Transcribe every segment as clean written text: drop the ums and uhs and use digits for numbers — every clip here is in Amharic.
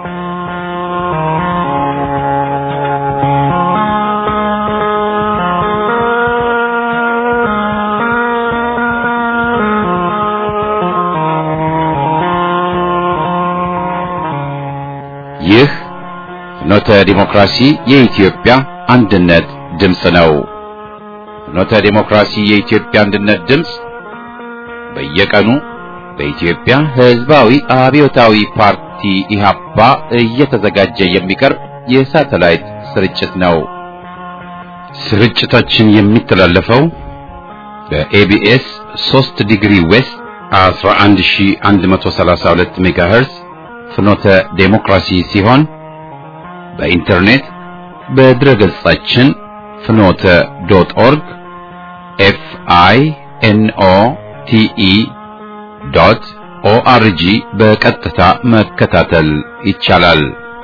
ይህ ፍኖተ ዲሞክራሲ የኢትዮጵያ አንድነት ድምጽ ነው። ፍኖተ ዲሞክራሲ የኢትዮጵያ አንድነት ድምጽ በየቀኑ በኢትዮጵያ ሕዝባዊ አብዮታዊ ፓርቲ ኢህአፓ እየተዘጋጀ የሚቀርብ የሳተላይት ስርጭት ነው። ስርጭታችን የሚተላለፈው በኤቢኤስ 3 ዲግሪ ዌስት 11132 ሜጋሄርዝ ፍኖተ ዴሞክራሲ ሲሆን በኢንተርኔት በድረገጻችን fnote.org FINOTE.ORG በቀጥታ መከታተል ይቻላል።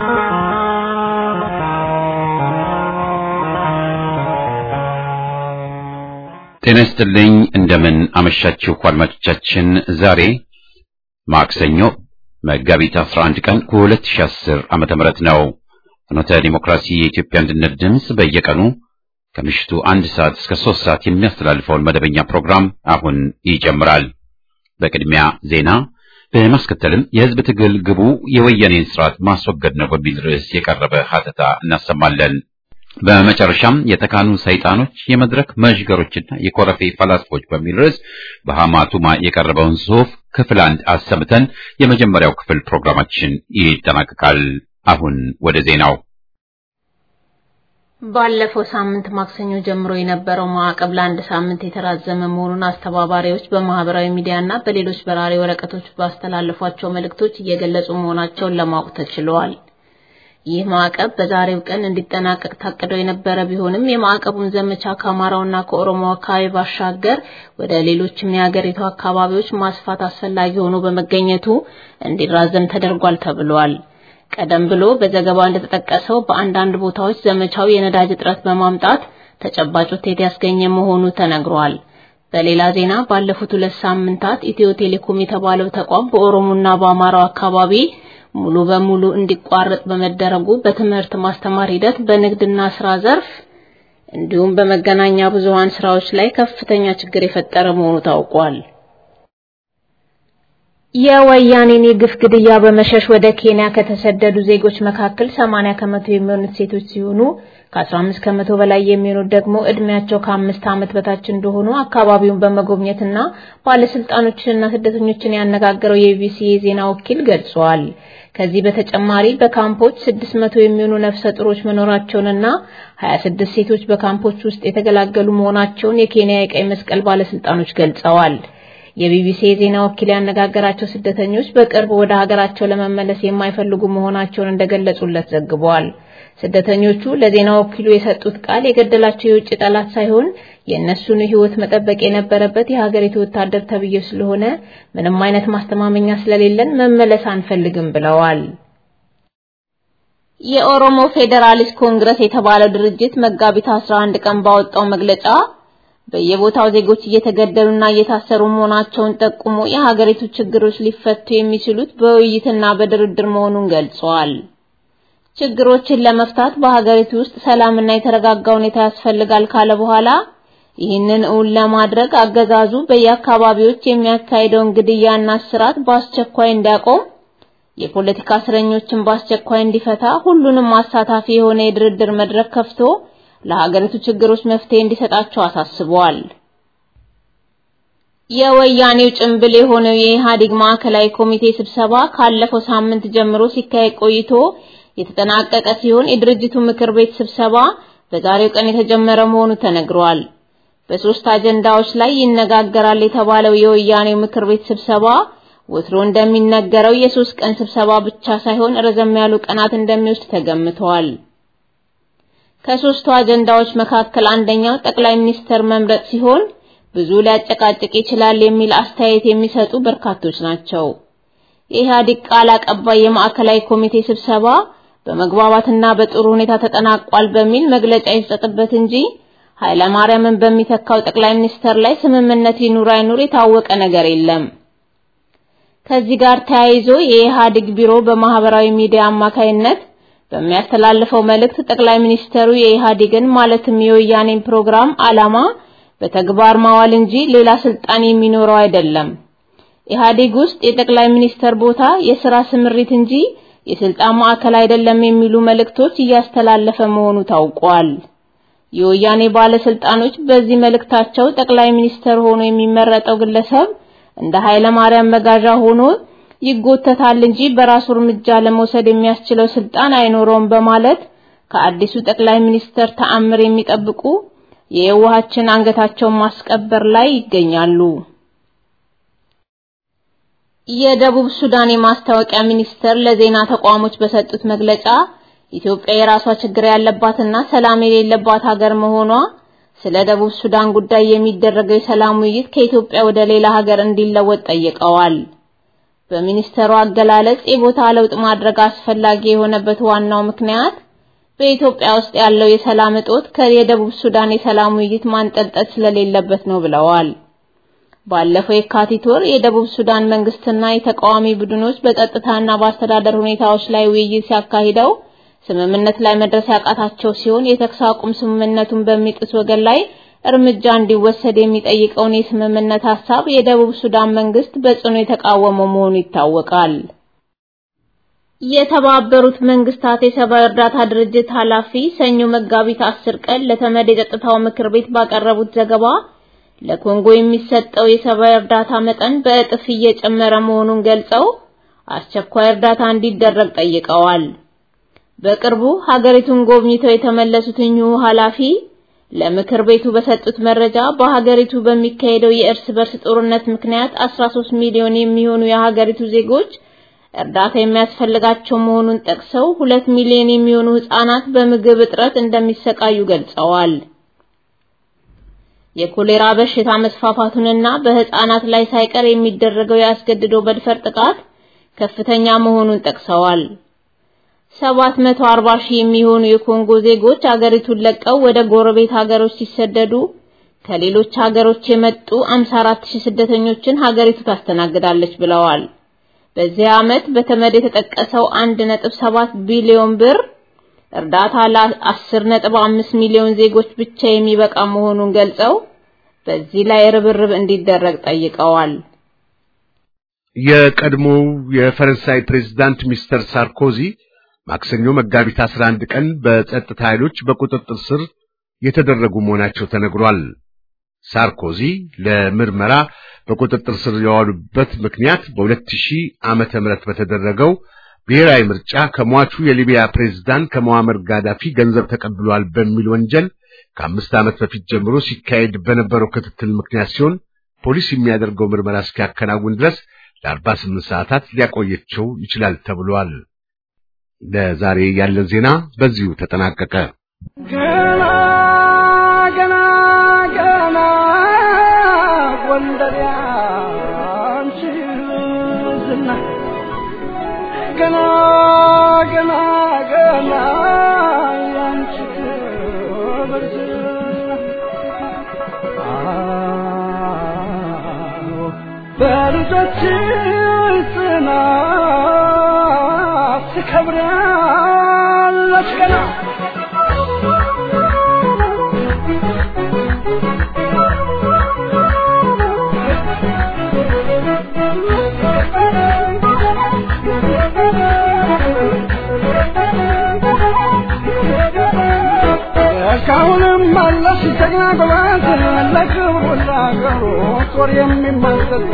ጤና ይስጥልኝ፣ እንደምን አመሻችሁ አድማጮቻችን። ዛሬ ማክሰኞ መጋቢት 11 ቀን 2010 ዓመተ ምህረት ነው። ፍኖተ ዲሞክራሲ የኢትዮጵያ አንድነት ድምጽ በየቀኑ ከምሽቱ 1 ሰዓት እስከ 3 ሰዓት የሚያስተላልፈውን መደበኛ ፕሮግራም አሁን ይጀምራል። በቅድሚያ ዜና፣ በማስከተልም የሕዝብ ትግል ግቡ የወያኔን ስርዓት ማስወገድ ነው በሚል ርዕስ የቀረበ ሀተታ እናሰማለን። በመጨረሻም የተካኑ ሰይጣኖች የመድረክ መዥገሮችና የኮረፌ ፈላስፎች በሚል ርዕስ በሐማቱማ የቀረበውን ጽሑፍ ክፍል 1 አሰምተን የመጀመሪያው ክፍል ፕሮግራማችን ይጠናቀቃል። አሁን ወደ ዜናው። ባለፈው ሳምንት ማክሰኞ ጀምሮ የነበረው ማዕቀብ ለአንድ ሳምንት የተራዘመ መሆኑን አስተባባሪዎች በማህበራዊ ሚዲያና በሌሎች በራሪ ወረቀቶች ባስተላለፏቸው መልእክቶች እየገለጹ መሆናቸውን ለማወቅ ተችሏል። ይህ ማዕቀብ በዛሬው ቀን እንዲጠናቀቅ ታቅዶ የነበረ ቢሆንም የማዕቀቡን ዘመቻ ከአማራውና ከኦሮሞ አካባቢ ባሻገር ወደ ሌሎችም የሀገሪቱ አካባቢዎች ማስፋት አስፈላጊ ሆኖ በመገኘቱ እንዲራዘም ተደርጓል ተብሏል። ቀደም ብሎ በዘገባው እንደተጠቀሰው በአንዳንድ ቦታዎች ዘመቻው የነዳጅ እጥረት በማምጣት ተጨባጭ ውጤት ያስገኘ መሆኑ ተነግሯል። በሌላ ዜና ባለፉት 2 ሳምንታት ኢትዮ ቴሌኮም የተባለው ተቋም በኦሮሞና በአማራው አካባቢ ሙሉ በሙሉ እንዲቋረጥ በመደረጉ በትምህርት ማስተማር ሂደት በንግድና ስራ ዘርፍ እንዲሁም በመገናኛ ብዙሃን ስራዎች ላይ ከፍተኛ ችግር የፈጠረ መሆኑ ታውቋል። የወያኔን የግፍ ግድያ በመሸሽ ወደ ኬንያ ከተሰደዱ ዜጎች መካከል 80 ከመቶ የሚሆኑት ሴቶች ሲሆኑ ከ15 ከመቶ በላይ የሚሆኑት ደግሞ እድሜያቸው ከ5 ዓመት በታች እንደሆኑ አካባቢውን በመጎብኘትና ባለስልጣኖችንና ስደተኞችን ያነጋገረው የቢቢሲ የዜና ወኪል ገልጿል። ከዚህ በተጨማሪ በካምፖች 600 የሚሆኑ ነፍሰ ጡሮች መኖራቸውንና 26 ሴቶች በካምፖች ውስጥ የተገላገሉ መሆናቸውን የኬንያ የቀይ መስቀል ባለስልጣኖች ገልጸዋል። የቢቢሲ የዜና ወኪል ያነጋገራቸው ስደተኞች በቅርብ ወደ ሀገራቸው ለመመለስ የማይፈልጉ መሆናቸውን እንደገለጹለት ዘግቧል። ስደተኞቹ ለዜና ወኪሉ የሰጡት ቃል የገደላቸው የውጭ ጠላት ሳይሆን የእነሱን ሕይወት መጠበቅ የነበረበት የሀገሪቱ ወታደር ተብዬ ስለሆነ ምንም አይነት ማስተማመኛ ስለሌለን መመለስ አንፈልግም ብለዋል። የኦሮሞ ፌዴራሊስት ኮንግረስ የተባለው ድርጅት መጋቢት 11 ቀን ባወጣው መግለጫ በየቦታው ዜጎች እየተገደሉና እየታሰሩ መሆናቸውን ጠቁሞ የሀገሪቱ ችግሮች ሊፈቱ የሚችሉት በውይይትና በድርድር መሆኑን ገልጿል። ችግሮችን ለመፍታት በሀገሪቱ ውስጥ ሰላምና የተረጋጋ ሁኔታ ያስፈልጋል ካለ በኋላ ይህንን እውን ለማድረግ አገዛዙ በየአካባቢዎች የሚያካሂደውን ግድያና እስራት በአስቸኳይ እንዲያቆም፣ የፖለቲካ እስረኞችን በአስቸኳይ እንዲፈታ፣ ሁሉንም አሳታፊ የሆነ የድርድር መድረክ ከፍቶ ለሀገሪቱ ችግሮች መፍትሄ እንዲሰጣቸው አሳስበዋል። የወያኔው ጭምብል የሆነው የኢህአዴግ ማዕከላዊ ኮሚቴ ስብሰባ ካለፈው ሳምንት ጀምሮ ሲካሄድ ቆይቶ የተጠናቀቀ ሲሆን የድርጅቱ ምክር ቤት ስብሰባ በዛሬው ቀን የተጀመረ መሆኑ ተነግሯል። በ3 አጀንዳዎች ላይ ይነጋገራል የተባለው የወያኔው ምክር ቤት ስብሰባ ወትሮ እንደሚነገረው የ3 ቀን ስብሰባ ብቻ ሳይሆን ረዘም ያሉ ቀናት እንደሚወስድ ተገምቷል። ከ3ቱ አጀንዳዎች መካከል አንደኛው ጠቅላይ ሚኒስትር መምረጥ ሲሆን ብዙ ሊያጨቃጭቅ ይችላል የሚል አስተያየት የሚሰጡ በርካቶች ናቸው። የኢህአዴግ ቃል አቀባይ የማዕከላዊ ኮሚቴ ስብሰባ በመግባባትና በጥሩ ሁኔታ ተጠናቋል በሚል መግለጫ ይሰጥበት እንጂ ኃይለ ማርያምን በሚተካው ጠቅላይ ሚኒስትር ላይ ስምምነት ይኑር አይኑር የታወቀ ነገር የለም። ከዚህ ጋር ተያይዞ የኢህአዴግ ቢሮ በማህበራዊ ሚዲያ አማካይነት በሚያስተላልፈው መልእክት ጠቅላይ ሚኒስተሩ የኢህአዴግን ማለትም የወያኔን ፕሮግራም ዓላማ በተግባር ማዋል እንጂ ሌላ ስልጣን የሚኖረው አይደለም። ኢህአዴግ ውስጥ የጠቅላይ ሚኒስተር ቦታ የሥራ ስምሪት እንጂ የስልጣን ማዕከል አይደለም የሚሉ መልእክቶች እያስተላለፈ መሆኑ ታውቋል። የወያኔ ባለስልጣኖች በዚህ መልእክታቸው ጠቅላይ ሚኒስተር ሆኖ የሚመረጠው ግለሰብ እንደ ኃይለ ማርያም መጋዣ ሆኖ ይጎተታል እንጂ በራሱ እርምጃ ለመውሰድ የሚያስችለው ስልጣን አይኖረውም በማለት ከአዲሱ ጠቅላይ ሚኒስተር ተአምር የሚጠብቁ የዋሃችን አንገታቸውን ማስቀበር ላይ ይገኛሉ። የደቡብ ሱዳን የማስታወቂያ ሚኒስተር ለዜና ተቋሞች በሰጡት መግለጫ ኢትዮጵያ የራሷ ችግር ያለባትና ሰላም የሌለባት ሀገር መሆኗ ስለ ደቡብ ሱዳን ጉዳይ የሚደረገው የሰላም ውይይት ከኢትዮጵያ ወደ ሌላ ሀገር እንዲለወጥ ጠይቀዋል። በሚኒስተሩ አገላለጽ የቦታ ለውጥ ማድረግ አስፈላጊ የሆነበት ዋናው ምክንያት በኢትዮጵያ ውስጥ ያለው የሰላም እጦት ከየደቡብ ሱዳን የሰላም ውይይት ማንጠልጠል ስለሌለበት ነው ብለዋል። ባለፈው የካቲት ወር የደቡብ ሱዳን መንግስትና የተቃዋሚ ቡድኖች በጸጥታና በአስተዳደር ሁኔታዎች ላይ ውይይት ሲያካሂደው ስምምነት ላይ መድረስ ያቃታቸው ሲሆን የተኩስ አቁም ስምምነቱን በሚጥስ ወገን ላይ እርምጃ እንዲወሰድ የሚጠይቀውን የስምምነት ሐሳብ የደቡብ ሱዳን መንግስት በጽኑ የተቃወመው መሆኑ ይታወቃል። የተባበሩት መንግስታት የሰብአዊ እርዳታ ድርጅት ኃላፊ ሰኞ መጋቢት 10 ቀን ለተመድ የጸጥታው ምክር ቤት ባቀረቡት ዘገባ ለኮንጎ የሚሰጠው የሰብአዊ እርዳታ መጠን በእጥፍ እየጨመረ መሆኑን ገልጸው አስቸኳይ እርዳታ እንዲደረግ ጠይቀዋል። በቅርቡ ሀገሪቱን ጎብኝተው የተመለሱት እኚሁ ኃላፊ ለምክር ቤቱ በሰጡት መረጃ በሀገሪቱ በሚካሄደው የእርስ በርስ ጦርነት ምክንያት 13 ሚሊዮን የሚሆኑ የሀገሪቱ ዜጎች እርዳታ የሚያስፈልጋቸው መሆኑን ጠቅሰው 2 ሚሊዮን የሚሆኑ ህጻናት በምግብ እጥረት እንደሚሰቃዩ ገልጸዋል። የኮሌራ በሽታ መስፋፋቱንና በህፃናት ላይ ሳይቀር የሚደረገው ያስገድዶ በድፈር ጥቃት ከፍተኛ መሆኑን ጠቅሰዋል። 740 ሺህ የሚሆኑ የኮንጎ ዜጎች ሀገሪቱን ለቀው ወደ ጎረቤት ሀገሮች ሲሰደዱ ከሌሎች ሀገሮች የመጡ 54 ሺህ ስደተኞችን ሀገሪቱ ታስተናግዳለች ብለዋል። በዚህ ዓመት በተመድ የተጠቀሰው 1.7 ቢሊዮን ብር እርዳታ ለ10.5 ሚሊዮን ዜጎች ብቻ የሚበቃ መሆኑን ገልጸው በዚህ ላይ ርብርብ እንዲደረግ ጠይቀዋል። የቀድሞው የፈረንሳይ ፕሬዝዳንት ሚስተር ሳርኮዚ ማክሰኞ መጋቢት 11 ቀን በጸጥታ ኃይሎች በቁጥጥር ስር የተደረጉ መሆናቸው ተነግሯል። ሳርኮዚ ለምርመራ በቁጥጥር ስር የዋሉበት ምክንያት በ2000 ዓመተ ምህረት በተደረገው ብሔራዊ ምርጫ ከሟቹ የሊቢያ ፕሬዝዳንት ከሙአመር ጋዳፊ ገንዘብ ተቀብሏል በሚል ወንጀል ከ5 ዓመት በፊት ጀምሮ ሲካሄድ በነበረው ክትትል ምክንያት ሲሆን ፖሊስ የሚያደርገው ምርመራ እስኪያከናውን ድረስ ለ48 ሰዓታት ሊያቆየቸው ይችላል ተብሏል። ለዛሬ ያለን ዜና በዚሁ ተጠናቀቀ። ገና ገና ገና ወንደሪያ አንቺ ዝና ገና ገና ገና አንቺ በዝና በልጆች ጽናት ትከብራለች ገና ካሁንም ማለሽ ጀግና ጎበዝ ለክብሩ ለአገሩ ጦር የሚመሰል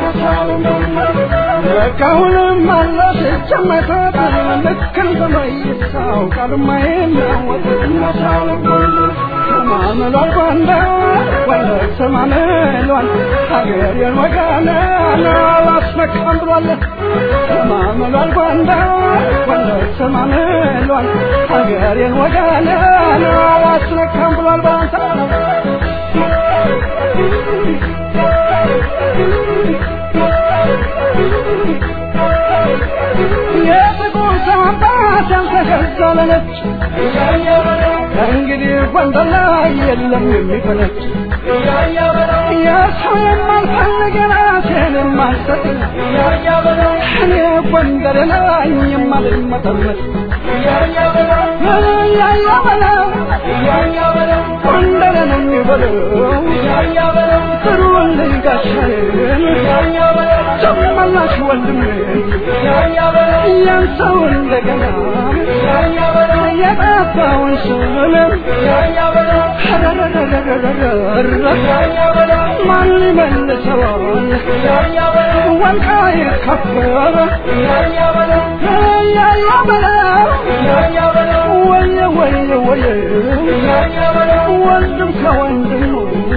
ካሁንም ማለሽ ጀመተት ልክ እንደ መይሳው ቃልማ የናወጥ ሰማመሏል ባንዳ ወለድ ሰማመሏል ሀገሬን ወጋና አላስመካም ብሏል ሰማመሏል ባንዳ ወለድ ሰማመሏል ሀገሬን ወጋና አላስመካም ብሏል ባንዳ የጥቁር ሰው አባት ያልተገዛለች እንግዲህ ጎንደር ላይ የለም የሚፈነጭ የሰው የማልፈልግ ራሴን የማልሰጥ እኔ ጎንደር ላይ የማልመጠመጥ ጎንደር ነው የሚበለው ጥሩልኝ ጋሻዬን ጨመላሽ ወንድሜ ያን ሰው እንደገና የጠፋውን ስምም ማን ሊመልሰዋል ወልቃይት ከበረ ወየ ወየ ወየ ወንድም ከወንድሙ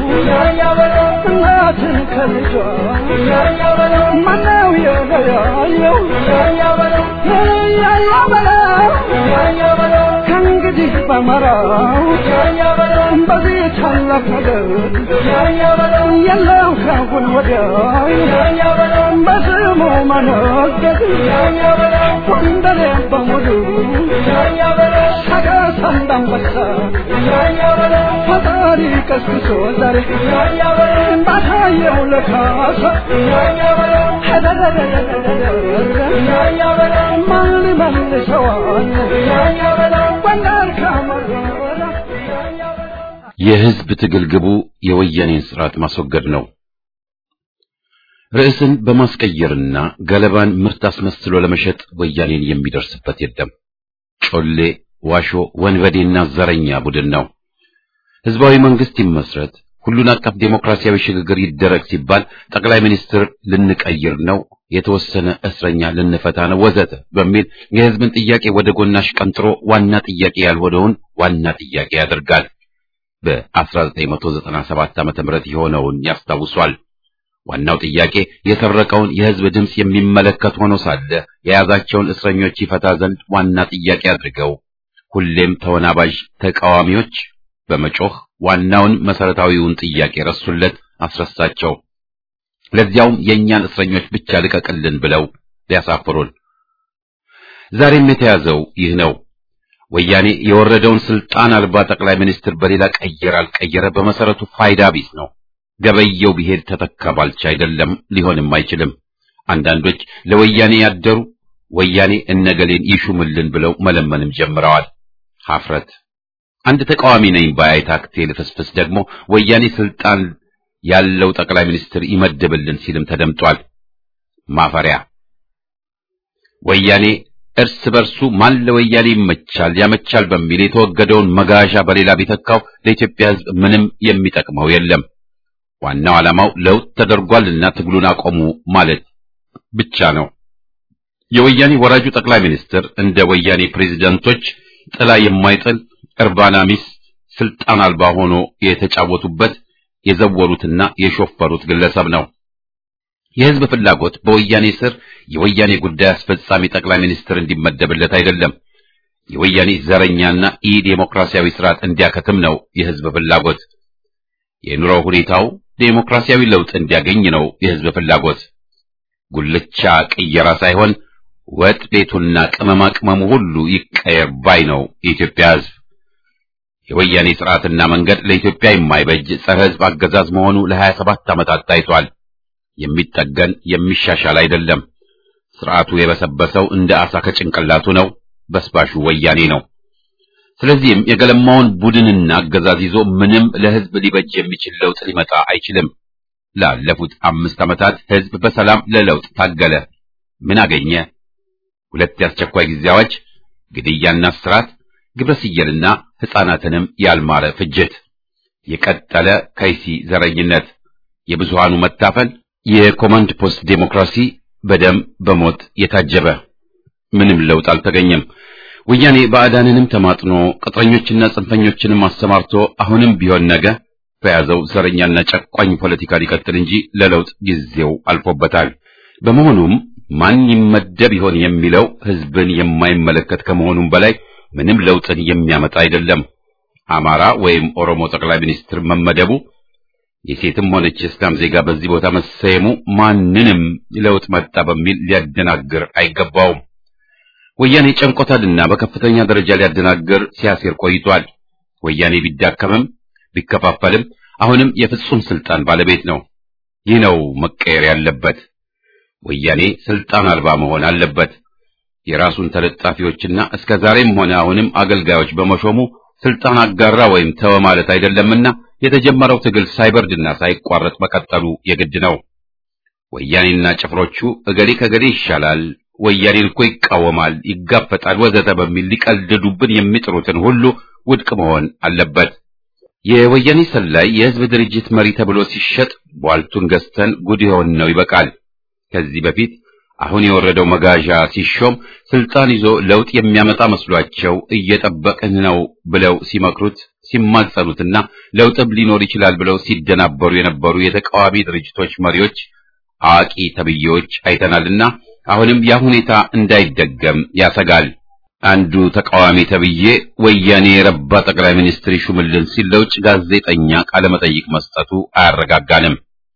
እናትን ከልጇ ማነው የለያየው ከእንግዲህ በመራው በዚህ ታላቅ ነገር የለው ካሁን ወዲያ በስሙ መነገድ ጎንደሬ በሙሉ ሰቀስ እንዳንበሳ ፈጣሪ ቀስቅሶ ዛሬ ባታየው ለካሳ ማን ሊመልሰዋል ጎንደር ካመራ የህዝብ ትግል ግቡ የወያኔን ስርዓት ማስወገድ ነው። ርዕስን በማስቀየርና ገለባን ምርት አስመስሎ ለመሸጥ ወያኔን የሚደርስበት የለም። ጮሌ፣ ዋሾ፣ ወንበዴና ዘረኛ ቡድን ነው። ህዝባዊ መንግስት ይመስረት፣ ሁሉን አቀፍ ዴሞክራሲያዊ ሽግግር ይደረግ ሲባል ጠቅላይ ሚኒስትር ልንቀይር ነው፣ የተወሰነ እስረኛ ልንፈታ ነው ወዘተ በሚል የህዝብን ጥያቄ ወደ ጎናሽ ቀንጥሮ ዋና ጥያቄ ያልሆነውን ዋና ጥያቄ ያደርጋል። በ1997 ዓመተ ምህረት የሆነውን ያስታውሷል። ዋናው ጥያቄ የሰረቀውን የህዝብ ድምጽ የሚመለከት ሆኖ ሳለ የያዛቸውን እስረኞች ይፈታ ዘንድ ዋና ጥያቄ አድርገው ሁሌም ተወናባዥ ተቃዋሚዎች በመጮህ ዋናውን መሰረታዊውን ጥያቄ ረሱለት፣ አስረሳቸው። ለዚያውም የኛን እስረኞች ብቻ ልቀቅልን ብለው ሊያሳፍሩን። ዛሬም የተያዘው ይህ ነው። ወያኔ የወረደውን ስልጣን አልባ ጠቅላይ ሚኒስትር በሌላ ቀየረ አልቀየረ በመሰረቱ ፋይዳ ቢስ ነው። ገበየው ቢሄድ ተተካ ባልቻ አይደለም፣ ሊሆንም አይችልም። አንዳንዶች ለወያኔ ያደሩ ወያኔ እነገሌን ይሹምልን ብለው መለመንም ጀምረዋል። ሀፍረት። አንድ ተቃዋሚ ነኝ ባይ ታክቴ ልፍስፍስ ደግሞ ወያኔ ስልጣን ያለው ጠቅላይ ሚኒስትር ይመደብልን ሲልም ተደምጧል። ማፈሪያ። ወያኔ እርስ በርሱ ማን ለወያኔ ይመቻል ያመቻል በሚል የተወገደውን መጋዣ በሌላ ቢተካው ለኢትዮጵያ ሕዝብ ምንም የሚጠቅመው የለም። ዋናው ዓላማው ለውጥ ተደርጓልና ትግሉን አቆሙ ማለት ብቻ ነው። የወያኔ ወራጁ ጠቅላይ ሚኒስትር እንደ ወያኔ ፕሬዝዳንቶች ጥላ የማይጥል እርባና ቢስ ስልጣን አልባ ሆኖ የተጫወቱበት የዘወሩትና የሾፈሩት ግለሰብ ነው። የህዝብ ፍላጎት በወያኔ ስር የወያኔ ጉዳይ አስፈጻሚ ጠቅላይ ሚኒስትር እንዲመደብለት አይደለም። የወያኔ ዘረኛና ኢ-ዴሞክራሲያዊ ስርዓት እንዲያከትም ነው የህዝብ ፍላጎት። የኑሮ ሁኔታው ዴሞክራሲያዊ ለውጥ እንዲያገኝ ነው የህዝብ ፍላጎት። ጉልቻ ቅየራ ሳይሆን ወጥ ቤቱና ቅመማ ቅመሙ ሁሉ ይቀየር ባይ ነው የኢትዮጵያ ህዝብ። የወያኔ ስርዓትና መንገድ ለኢትዮጵያ የማይበጅ ጸረ ህዝብ አገዛዝ መሆኑ ለ27 ዓመታት ታይቷል። የሚጠገን የሚሻሻል አይደለም። ስርዓቱ የበሰበሰው እንደ አሳ ከጭንቅላቱ ነው። በስባሹ ወያኔ ነው። ስለዚህም የገለማውን ቡድንና አገዛዝ ይዞ ምንም ለህዝብ ሊበጅ የሚችል ለውጥ ሊመጣ አይችልም። ላለፉት 5 ዓመታት ህዝብ በሰላም ለለውጥ ታገለ። ምን አገኘ? 2 የአስቸኳይ ጊዜ አዋጅ፣ ግድያና እስራት፣ ግብረስየልና ህፃናትንም ያልማረ ፍጅት፣ የቀጠለ ከይሲ ዘረኝነት፣ የብዙሃኑ መታፈን፣ የኮማንድ ፖስት ዴሞክራሲ በደም በሞት የታጀበ። ምንም ለውጥ አልተገኘም። ወያኔ ባዕዳንንም ተማጥኖ ቅጥረኞችና ጽንፈኞችንም አሰማርቶ አሁንም ቢሆን ነገ በያዘው ዘረኛና ጨቋኝ ፖለቲካ ሊቀጥል እንጂ ለለውጥ ጊዜው አልፎበታል። በመሆኑም ማን ይመደብ ይሆን የሚለው ህዝብን የማይመለከት ከመሆኑም በላይ ምንም ለውጥን የሚያመጣ አይደለም። አማራ ወይም ኦሮሞ ጠቅላይ ሚኒስትር መመደቡ፣ የሴትም ሆነች የእስላም ዜጋ በዚህ ቦታ መሰየሙ ማንንም ለውጥ መጣ በሚል ሊያደናግር አይገባውም። ወያኔ ጨንቆታልና በከፍተኛ ደረጃ ሊያደናግር ሲያሴር ቆይቷል። ወያኔ ቢዳከምም ቢከፋፈልም አሁንም የፍጹም ስልጣን ባለቤት ነው። ይህ ነው መቀየር ያለበት። ወያኔ ስልጣን አልባ መሆን አለበት። የራሱን ተለጣፊዎችና እስከዛሬም ሆነ አሁንም አገልጋዮች በመሾሙ ስልጣን አጋራ ወይም ተወ ማለት አይደለምና የተጀመረው ትግል ሳይበርድና ሳይቋረጥ መቀጠሉ የግድ ነው። ወያኔና ጭፍሮቹ እገሌ ከገሌ ይሻላል፣ ወያኔን እኮ ይቃወማል፣ ይጋፈጣል ወዘተ በሚል ሊቀልዱብን የሚጥሩትን ሁሉ ውድቅ መሆን አለበት። የወያኔ ሰላይ የህዝብ ድርጅት መሪ ተብሎ ሲሸጥ ቧልቱን ገዝተን ጉድ ይሆን ነው ይበቃል። ከዚህ በፊት አሁን የወረደው መጋዣ ሲሾም ስልጣን ይዞ ለውጥ የሚያመጣ መስሏቸው እየጠበቅን ነው ብለው ሲመክሩት ሲማጸኑትና ለውጥም ሊኖር ይችላል ብለው ሲደናበሩ የነበሩ የተቃዋሚ ድርጅቶች መሪዎች አዋቂ ተብዬዎች አይተናልና አሁንም ያ ሁኔታ እንዳይደገም ያሰጋል። አንዱ ተቃዋሚ ተብዬ ወያኔ የረባ ጠቅላይ ሚኒስትር ይሹምልን ሲል ለውጭ ጋዜጠኛ ቃለ መጠይቅ መስጠቱ አያረጋጋንም።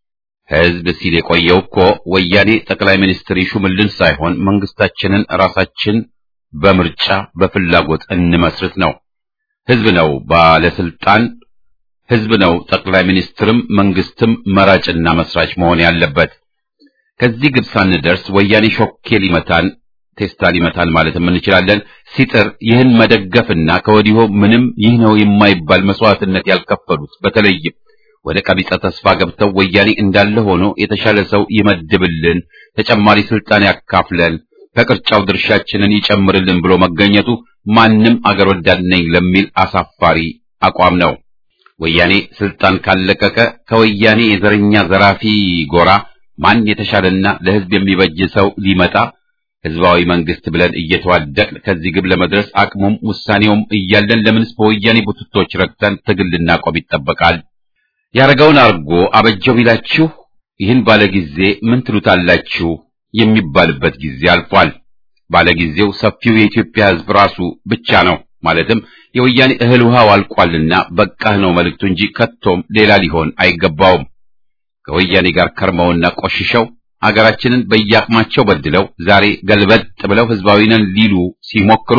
ህዝብ ሲል የቆየው እኮ ወያኔ ጠቅላይ ሚኒስትር ይሹምልን ሳይሆን መንግስታችንን ራሳችን በምርጫ በፍላጎት እንመስርት ነው። ህዝብ ነው ባለስልጣን፣ ህዝብ ነው ጠቅላይ ሚኒስትርም መንግስትም መራጭና መስራች መሆን ያለበት። ከዚህ ግብ ሳንደርስ ወያኔ ሾኬ ሊመታን ቴስታ ሊመታን ማለትም እንችላለን። ሲጥር ይህን መደገፍና ከወዲሁ ምንም ይህ ነው የማይባል መስዋዕትነት ያልከፈሉት በተለይም ወደ ቀቢጸ ተስፋ ገብተው ወያኔ እንዳለ ሆኖ የተሻለ ሰው ይመድብልን፣ ተጨማሪ ስልጣን ያካፍለን፣ ከቅርጫው ድርሻችንን ይጨምርልን ብሎ መገኘቱ ማንም አገር ወዳድ ነኝ ለሚል አሳፋሪ አቋም ነው። ወያኔ ስልጣን ካለቀቀ ከወያኔ የዘረኛ ዘራፊ ጎራ ማን የተሻለና ለህዝብ የሚበጅ ሰው ሊመጣ ህዝባዊ መንግስት ብለን እየተዋደቅን ከዚህ ግብ ለመድረስ አቅሙም ውሳኔውም እያለን ለምንስ በወያኔ ቡትቶች ረግተን ትግል ልናቆም ይጠበቃል? ያረጋውን አርጎ አበጀው ቢላችሁ ይህን ባለጊዜ ምን ትሉታላችሁ የሚባልበት ጊዜ አልፏል። ባለጊዜው ሰፊው የኢትዮጵያ ህዝብ ራሱ ብቻ ነው። ማለትም የወያኔ እህል ውሃው አልቋልና በቃህ ነው መልእክቱ እንጂ ከቶም ሌላ ሊሆን አይገባውም። ከወያኔ ጋር ከርመውና ቆሽሸው አገራችንን በየአቅማቸው በድለው ዛሬ ገልበጥ ብለው ህዝባዊ ነን ሊሉ ሲሞክሩ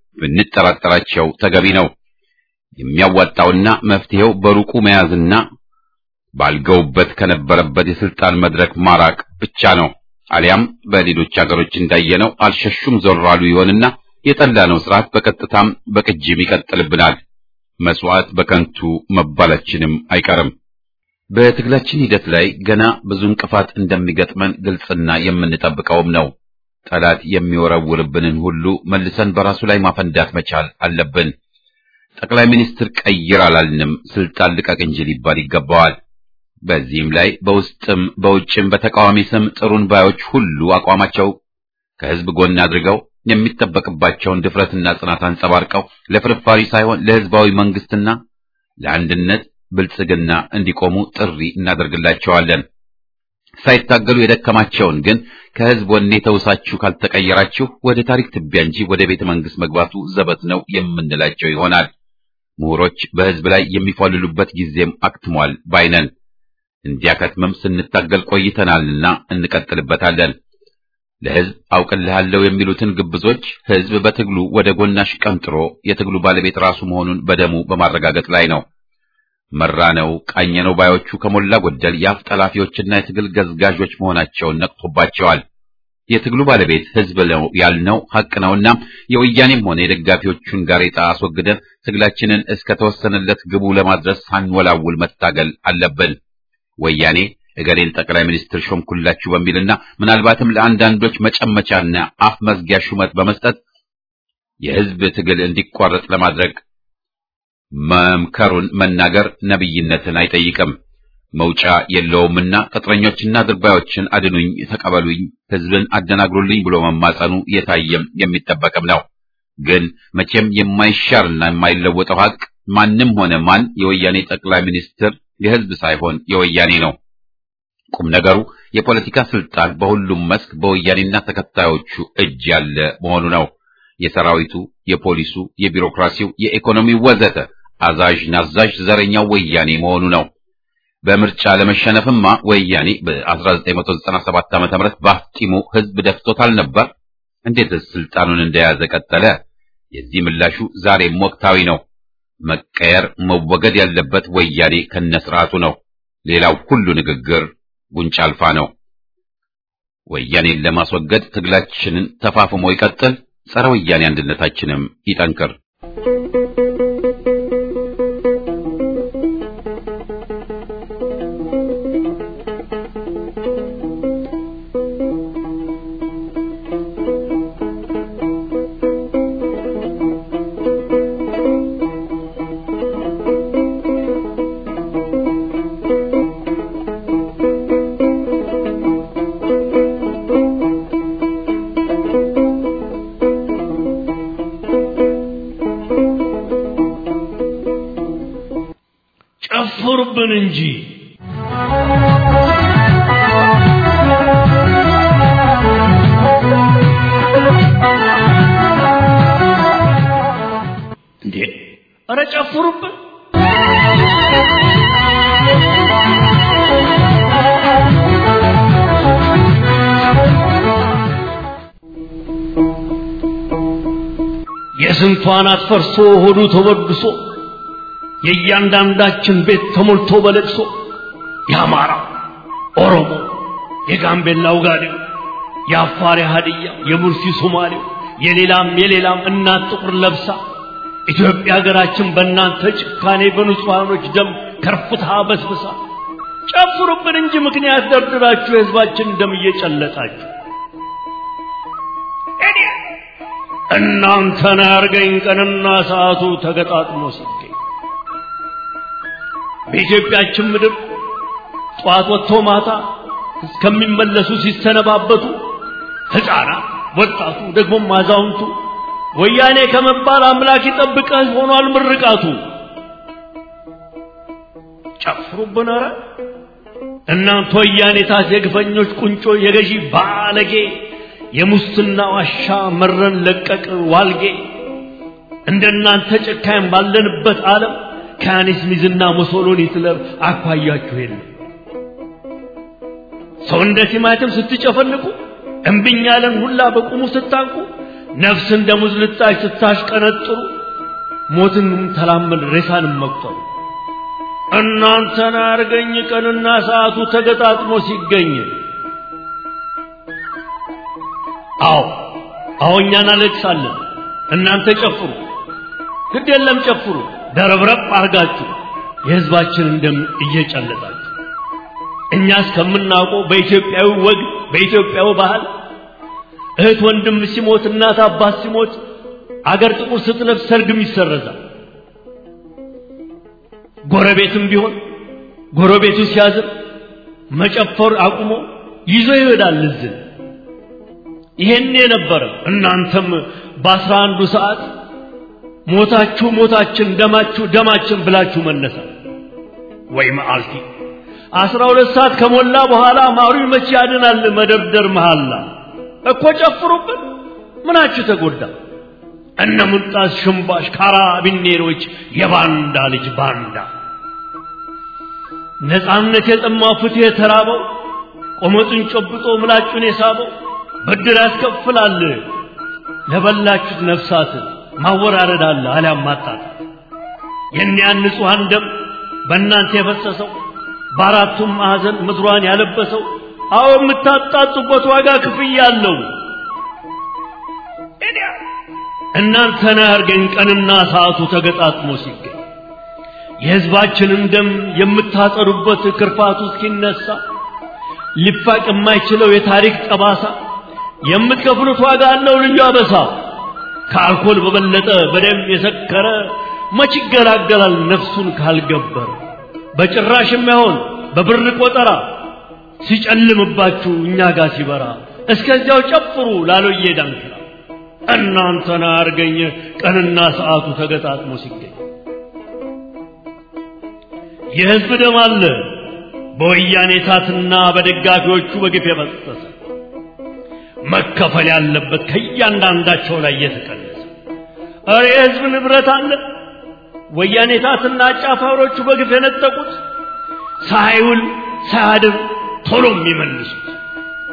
ብንጠራጠራቸው ተገቢ ነው። የሚያዋጣውና መፍትሄው በሩቁ መያዝና ባልገውበት ከነበረበት የስልጣን መድረክ ማራቅ ብቻ ነው። አሊያም በሌሎች አገሮች እንዳየነው አልሸሹም ዞራሉ ይሆንና የጠላነው ስርዓት በቀጥታም በቅጂም ይቀጥልብናል። መስዋዕት በከንቱ መባላችንም አይቀርም። በትግላችን ሂደት ላይ ገና ብዙ እንቅፋት እንደሚገጥመን ግልጽና የምንጠብቀውም ነው። ጠላት የሚወረውርብንን ሁሉ መልሰን በራሱ ላይ ማፈንዳት መቻል አለብን። ጠቅላይ ሚኒስትር ቀይር አላልንም፣ ስልጣን ልቀቅ እንጂ ሊባል ይገባዋል። በዚህም ላይ በውስጥም በውጭም በተቃዋሚ ስም ጥሩን ባዮች ሁሉ አቋማቸው ከህዝብ ጎን አድርገው የሚጠበቅባቸውን ድፍረትና ጽናት አንጸባርቀው ለፍርፋሪ ሳይሆን ለህዝባዊ መንግስትና ለአንድነት ብልጽግና እንዲቆሙ ጥሪ እናደርግላቸዋለን። ሳይታገሉ የደከማቸውን ግን ከህዝብ ወኔ ተውሳችሁ ካልተቀየራችሁ ወደ ታሪክ ትቢያ እንጂ ወደ ቤተ መንግስት መግባቱ ዘበት ነው የምንላቸው ይሆናል። ምሁሮች በህዝብ ላይ የሚፏልሉበት ጊዜም አክትሟል ባይነን። እንዲያከትምም ስንታገል ቆይተናልና እንቀጥልበታለን። ለህዝብ አውቅልሃለሁ የሚሉትን ግብዞች ህዝብ በትግሉ ወደ ጎናሽ ቀንጥሮ የትግሉ ባለቤት ራሱ መሆኑን በደሙ በማረጋገጥ ላይ ነው። መራነው ቃኘነው ባዮቹ ከሞላ ጎደል የአፍ ጠላፊዎችና የትግል ገዝጋዦች መሆናቸውን ነቅቶባቸዋል። የትግሉ ባለቤት ህዝብ ነው ያልነው ሐቅ ነውና የወያኔም ሆነ የደጋፊዎቹን ጋሬጣ አስወግደን ትግላችንን እስከ ተወሰነለት ግቡ ለማድረስ ሳንወላውል መታገል አለብን። ወያኔ እገሌን ጠቅላይ ሚኒስትር ሾምኩላችሁ በሚልና ምናልባትም ለአንዳንዶች መጨመቻና አፍ መዝጊያ ሹመት በመስጠት የህዝብ ትግል እንዲቋረጥ ለማድረግ መምከሩን መናገር ነብይነትን አይጠይቅም። መውጫ የለውምና ቅጥረኞችና ድርባዮችን አድኑኝ፣ ተቀበሉኝ፣ ህዝብን አደናግሩልኝ ብሎ መማጸኑ የታየም የሚጠበቅም ነው። ግን መቼም የማይሻርና የማይለወጠው ሐቅ ማንም ሆነ ማን የወያኔ ጠቅላይ ሚኒስትር የህዝብ ሳይሆን የወያኔ ነው። ቁም ነገሩ የፖለቲካ ስልጣን በሁሉም መስክ በወያኔና ተከታዮቹ እጅ ያለ መሆኑ ነው። የሰራዊቱ፣ የፖሊሱ፣ የቢሮክራሲው፣ የኢኮኖሚው ወዘተ አዛዥ ናዛዥ ዘረኛው ወያኔ መሆኑ ነው። በምርጫ ለመሸነፍማ ወያኔ በ1997 ዓ.ም በአፍጢሙ ህዝብ ደፍቶታል ነበር። እንዴትስ ስልጣኑን እንደያዘ ቀጠለ? የዚህ ምላሹ ዛሬም ወቅታዊ ነው። መቀየር መወገድ ያለበት ወያኔ ከነስርዓቱ ነው። ሌላው ሁሉ ንግግር ጉንጫ አልፋ ነው። ወያኔን ለማስወገድ ትግላችንን ተፋፍሞ ይቀጥል። ጸረ ወያኔ አንድነታችንም ይጠንክር። ጨፍሩብን እንጂ እንዴ! ኧረ ጨፍሩብን! የስንቷን አትፈርሶ ሆዱ ተወድሶ የእያንዳንዳችን ቤት ተሞልቶ በለቅሶ የአማራ ኦሮሞ የጋምቤላው ጋዴው የአፋር ሀዲያ የሙርሲ ሶማሌው የሌላም እናት ጥቁር ለብሳ ኢትዮጵያ ሀገራችን በእናንተ ጭካኔ በንጹሃኖች ደም ከርፍታ በስብሳ ጨፍሩብን እንጂ ምክንያት ደርድራችሁ የህዝባችን ደም እየጨለጣችሁ እናንተን ያርገኝ ቀንና ሰዓቱ ተገጣጥሞ ሲገኝ በኢትዮጵያችን ምድር ጧት ወጥቶ ማታ እስከሚመለሱ ሲሰነባበቱ ሕፃናት ወጣቱ ደግሞ አዛውንቱ ወያኔ ከመባል አምላክ ይጠብቀህ ሆኗል ምርቃቱ። ጨፍሩብን! ኧረ እናንተ ወያኔ ታስ የግፈኞች ቁንጮ የገዢ ባለጌ የሙስና ዋሻ መረን ለቀቅ ዋልጌ እንደናንተ ጨካኝ ባለንበት ዓለም ካኒስ ሚዝና ሙሶሎኒ ትለር አኳያችሁ የለም። ሰው እንደ ቲማቲም ስትጨፈልቁ እምብኝ ያለን ሁላ በቁሙ ስታንቁ ነፍስ እንደ ሙዝ ልጣጭ ስታሽቀነጥሩ ሞትን ተላመድ ሬሳንም መቁጠሩ እናንተን አርገኝ ቀንና ሰዓቱ ተገጣጥሞ ሲገኝ አዎ እኛን አለቅሳለን እናንተ ጨፍሩ ግድ የለም ጨፍሩ ደረብረብ አርጋችሁ የህዝባችንን ደም እየጨለጣችሁ እኛ እስከምናውቀው በኢትዮጵያዊ ወግ በኢትዮጵያዊ ባህል እህት ወንድም ሲሞት እናት አባት ሲሞት አገር ጥቁር ስትለብስ ሰርግም ይሰረዛል። ጎረቤትም ቢሆን ጎረቤቱ ሲያዝን መጨፈር አቁሞ ይዞ ይሄዳል እዝን። ይሄን የነበረ እናንተም በ11 ሰዓት ሞታችሁ ሞታችን ደማችሁ ደማችን ብላችሁ መነሳ ወይ መዓልቲ 12 ሰዓት ከሞላ በኋላ ማሩ መቼ ያድናል መደርደር መሐላ እኮ ጨፍሩብን ምናችሁ ተጎዳ እነ ሙልጣስ ሽምባሽ ካራቢኔሮች የባንዳ ልጅ ባንዳ ነፃነት የጠማው ፍትህ የተራበው ቆመጡን ጨብጦ ምላጩን የሳበው ብድር ያስከፍላል ለበላችሁት ነፍሳት ማወራረድ አለ አልያም ማጣጣት የእኒያን ንጹሐን ደም በእናንተ የፈሰሰው በአራቱም ማዕዘን ምድሯን ያለበሰው አዎ የምታጣጡበት ዋጋ ክፍያ አለው። እናንተን ያርገን ቀንና ሰዓቱ ተገጣጥሞ ሲገኝ የህዝባችንን ደም የምታጠሩበት ክርፋቱ እስኪነሳ ሊፋቅ የማይችለው የታሪክ ጠባሳ የምትከፍሉት ዋጋ አለው ልዩ አበሳ። ከአልኮል በበለጠ በደም የሰከረ መች ይገላገላል ነፍሱን ካልገበረ። በጭራሽ የማይሆን በብር ቆጠራ ሲጨልምባችሁ እኛ ጋር ሲበራ እስከዚያው ጨፍሩ ላሎዬ ዳንክራ እናንተን አርገኝ ቀንና ሰዓቱ ተገጣጥሞ ሲገኝ የህዝብ ደም አለ በወያኔ ታትና በደጋፊዎቹ በግፍ የፈሰሰ መከፈል ያለበት ከእያንዳንዳቸው ላይ የተቀነሰ አረ የህዝብ ንብረት አለ ወያኔ ታትና አጫፋሮቹ በግፍ የነጠቁት ሳይውል ሳያድር ቶሎ የሚመልሱት።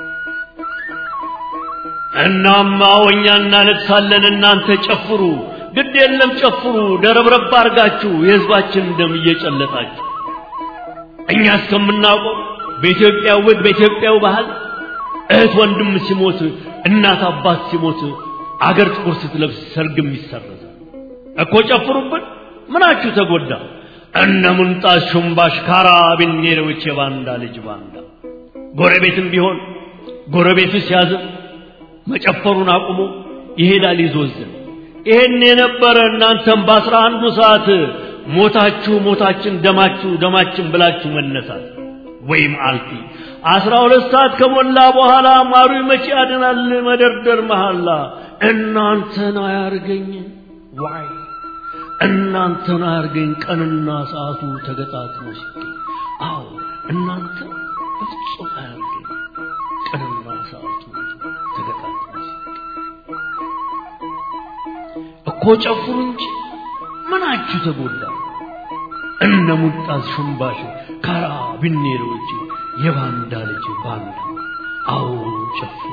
እናማ እኛ እናለቅሳለን እናንተ ጨፍሩ ግድ የለም ጨፍሩ ደረብረብ አርጋችሁ የህዝባችን ደም እየጨለጣችሁ እኛ እስከምናውቀው በኢትዮጵያ ወግ በኢትዮጵያው ባህል እህት ወንድም ሲሞት እናት አባት ሲሞት አገር ጥቁር ስትለብስ ሰርግም ይሰረዛል እኮ ጨፍሩብን ምናችሁ ተጎዳ እነ ሙንጣስ ሹምባሽ ካራቢኔሮች የባንዳ ልጅ ባንዳ ጎረቤትም ቢሆን ጎረቤቱ ሲያዝን መጨፈሩን አቁሞ ይሄዳል ይዞዝን ይሄን የነበረ እናንተም በ11 ሰዓት ሞታችሁ ሞታችን ደማችሁ ደማችን ብላችሁ መነሳት ወይም አልፊ 12 ሰዓት ከሞላ በኋላ ማሩ መቼ ያድናል መደርደር መሐላ እናንተን አያርገኝ ዋይ እናንተን አያርገኝ ቀንና ሰዓቱ ተገጣጥሞ ሲገኝ አዎ እናንተ በፍጹም አያርገኝ ቀንና ሰዓቱ ተገጣጥሞ ሲገኝ እኮ ጨፍሩ እንጂ ምናችሁ ተጎዳ እነ ሙጣዝ ሹምባሽ ካራቢኔሮች የባንዳ ልጅ ባንዳ አዎ ጨፍሩ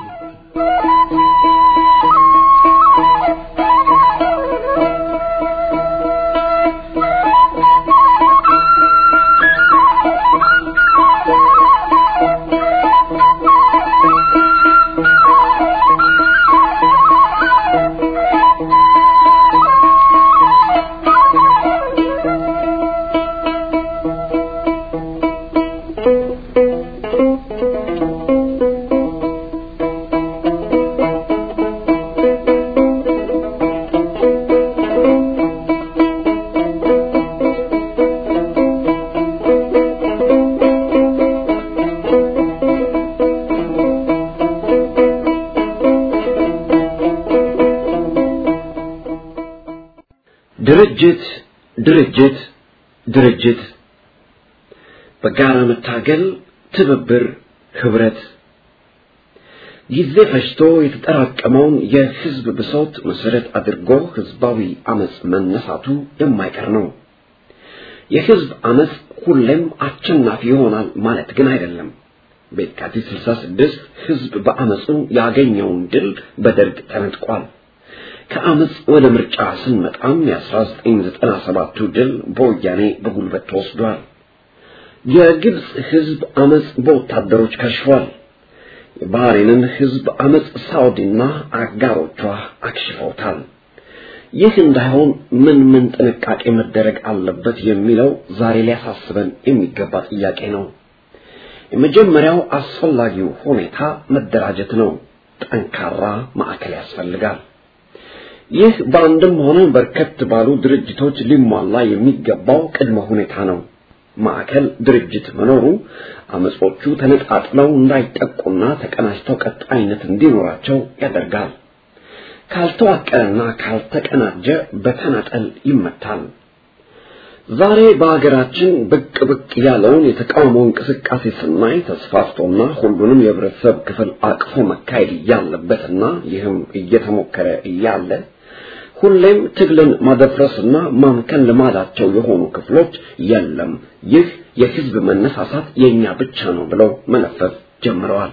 ድርጅት በጋራ መታገል ትብብር ህብረት ጊዜ ፈጅቶ የተጠራቀመውን የህዝብ ብሶት መሰረት አድርጎ ህዝባዊ አመጽ መነሳቱ የማይቀር ነው የህዝብ አመጽ ሁሌም አሸናፊ ይሆናል ማለት ግን አይደለም በየካቲት 66 ህዝብ በአመጹ ያገኘውን ድል በደርግ ተነጥቋል ከአመጽ ወደ ምርጫ ስንመጣም የ1997 ድል በወያኔ በጉልበት ተወስዷል የግብጽ ህዝብ አመጽ በወታደሮች ከሽፏል የባህሬንን ህዝብ አመጽ ሳውዲና አጋሮቿ አክሽፈውታል ይህ እንዳይሆን ምን ጥንቃቄ መደረግ አለበት የሚለው ዛሬ ሊያሳስበን የሚገባ ጥያቄ ነው የመጀመሪያው አስፈላጊው ሁኔታ መደራጀት ነው ጠንካራ ማዕከል ያስፈልጋል ይህ በአንድም ሆነ በርከት ባሉ ድርጅቶች ሊሟላ የሚገባው ቅድመ ሁኔታ ነው ማዕከል ድርጅት መኖሩ አመጾቹ ተነጣጥለው እንዳይጠቁና ተቀናጅተው ቀጣይነት እንዲኖራቸው ያደርጋል ካልተዋቀረና ካልተቀናጀ በተናጠል ይመታል ዛሬ በአገራችን ብቅ ያለውን የተቃውሞ እንቅስቃሴ ስናይ ተስፋፍቶና ሁሉንም የህብረተሰብ ክፍል አቅፎ መካሄድ ያለበትና ይህም እየተሞከረ ያለ ሁሌም ትግልን ማደፍረስና ማምከን ለማዳቸው የሆኑ ክፍሎች የለም ይህ የህዝብ መነሳሳት የኛ ብቻ ነው ብለው መለፈፍ ጀምረዋል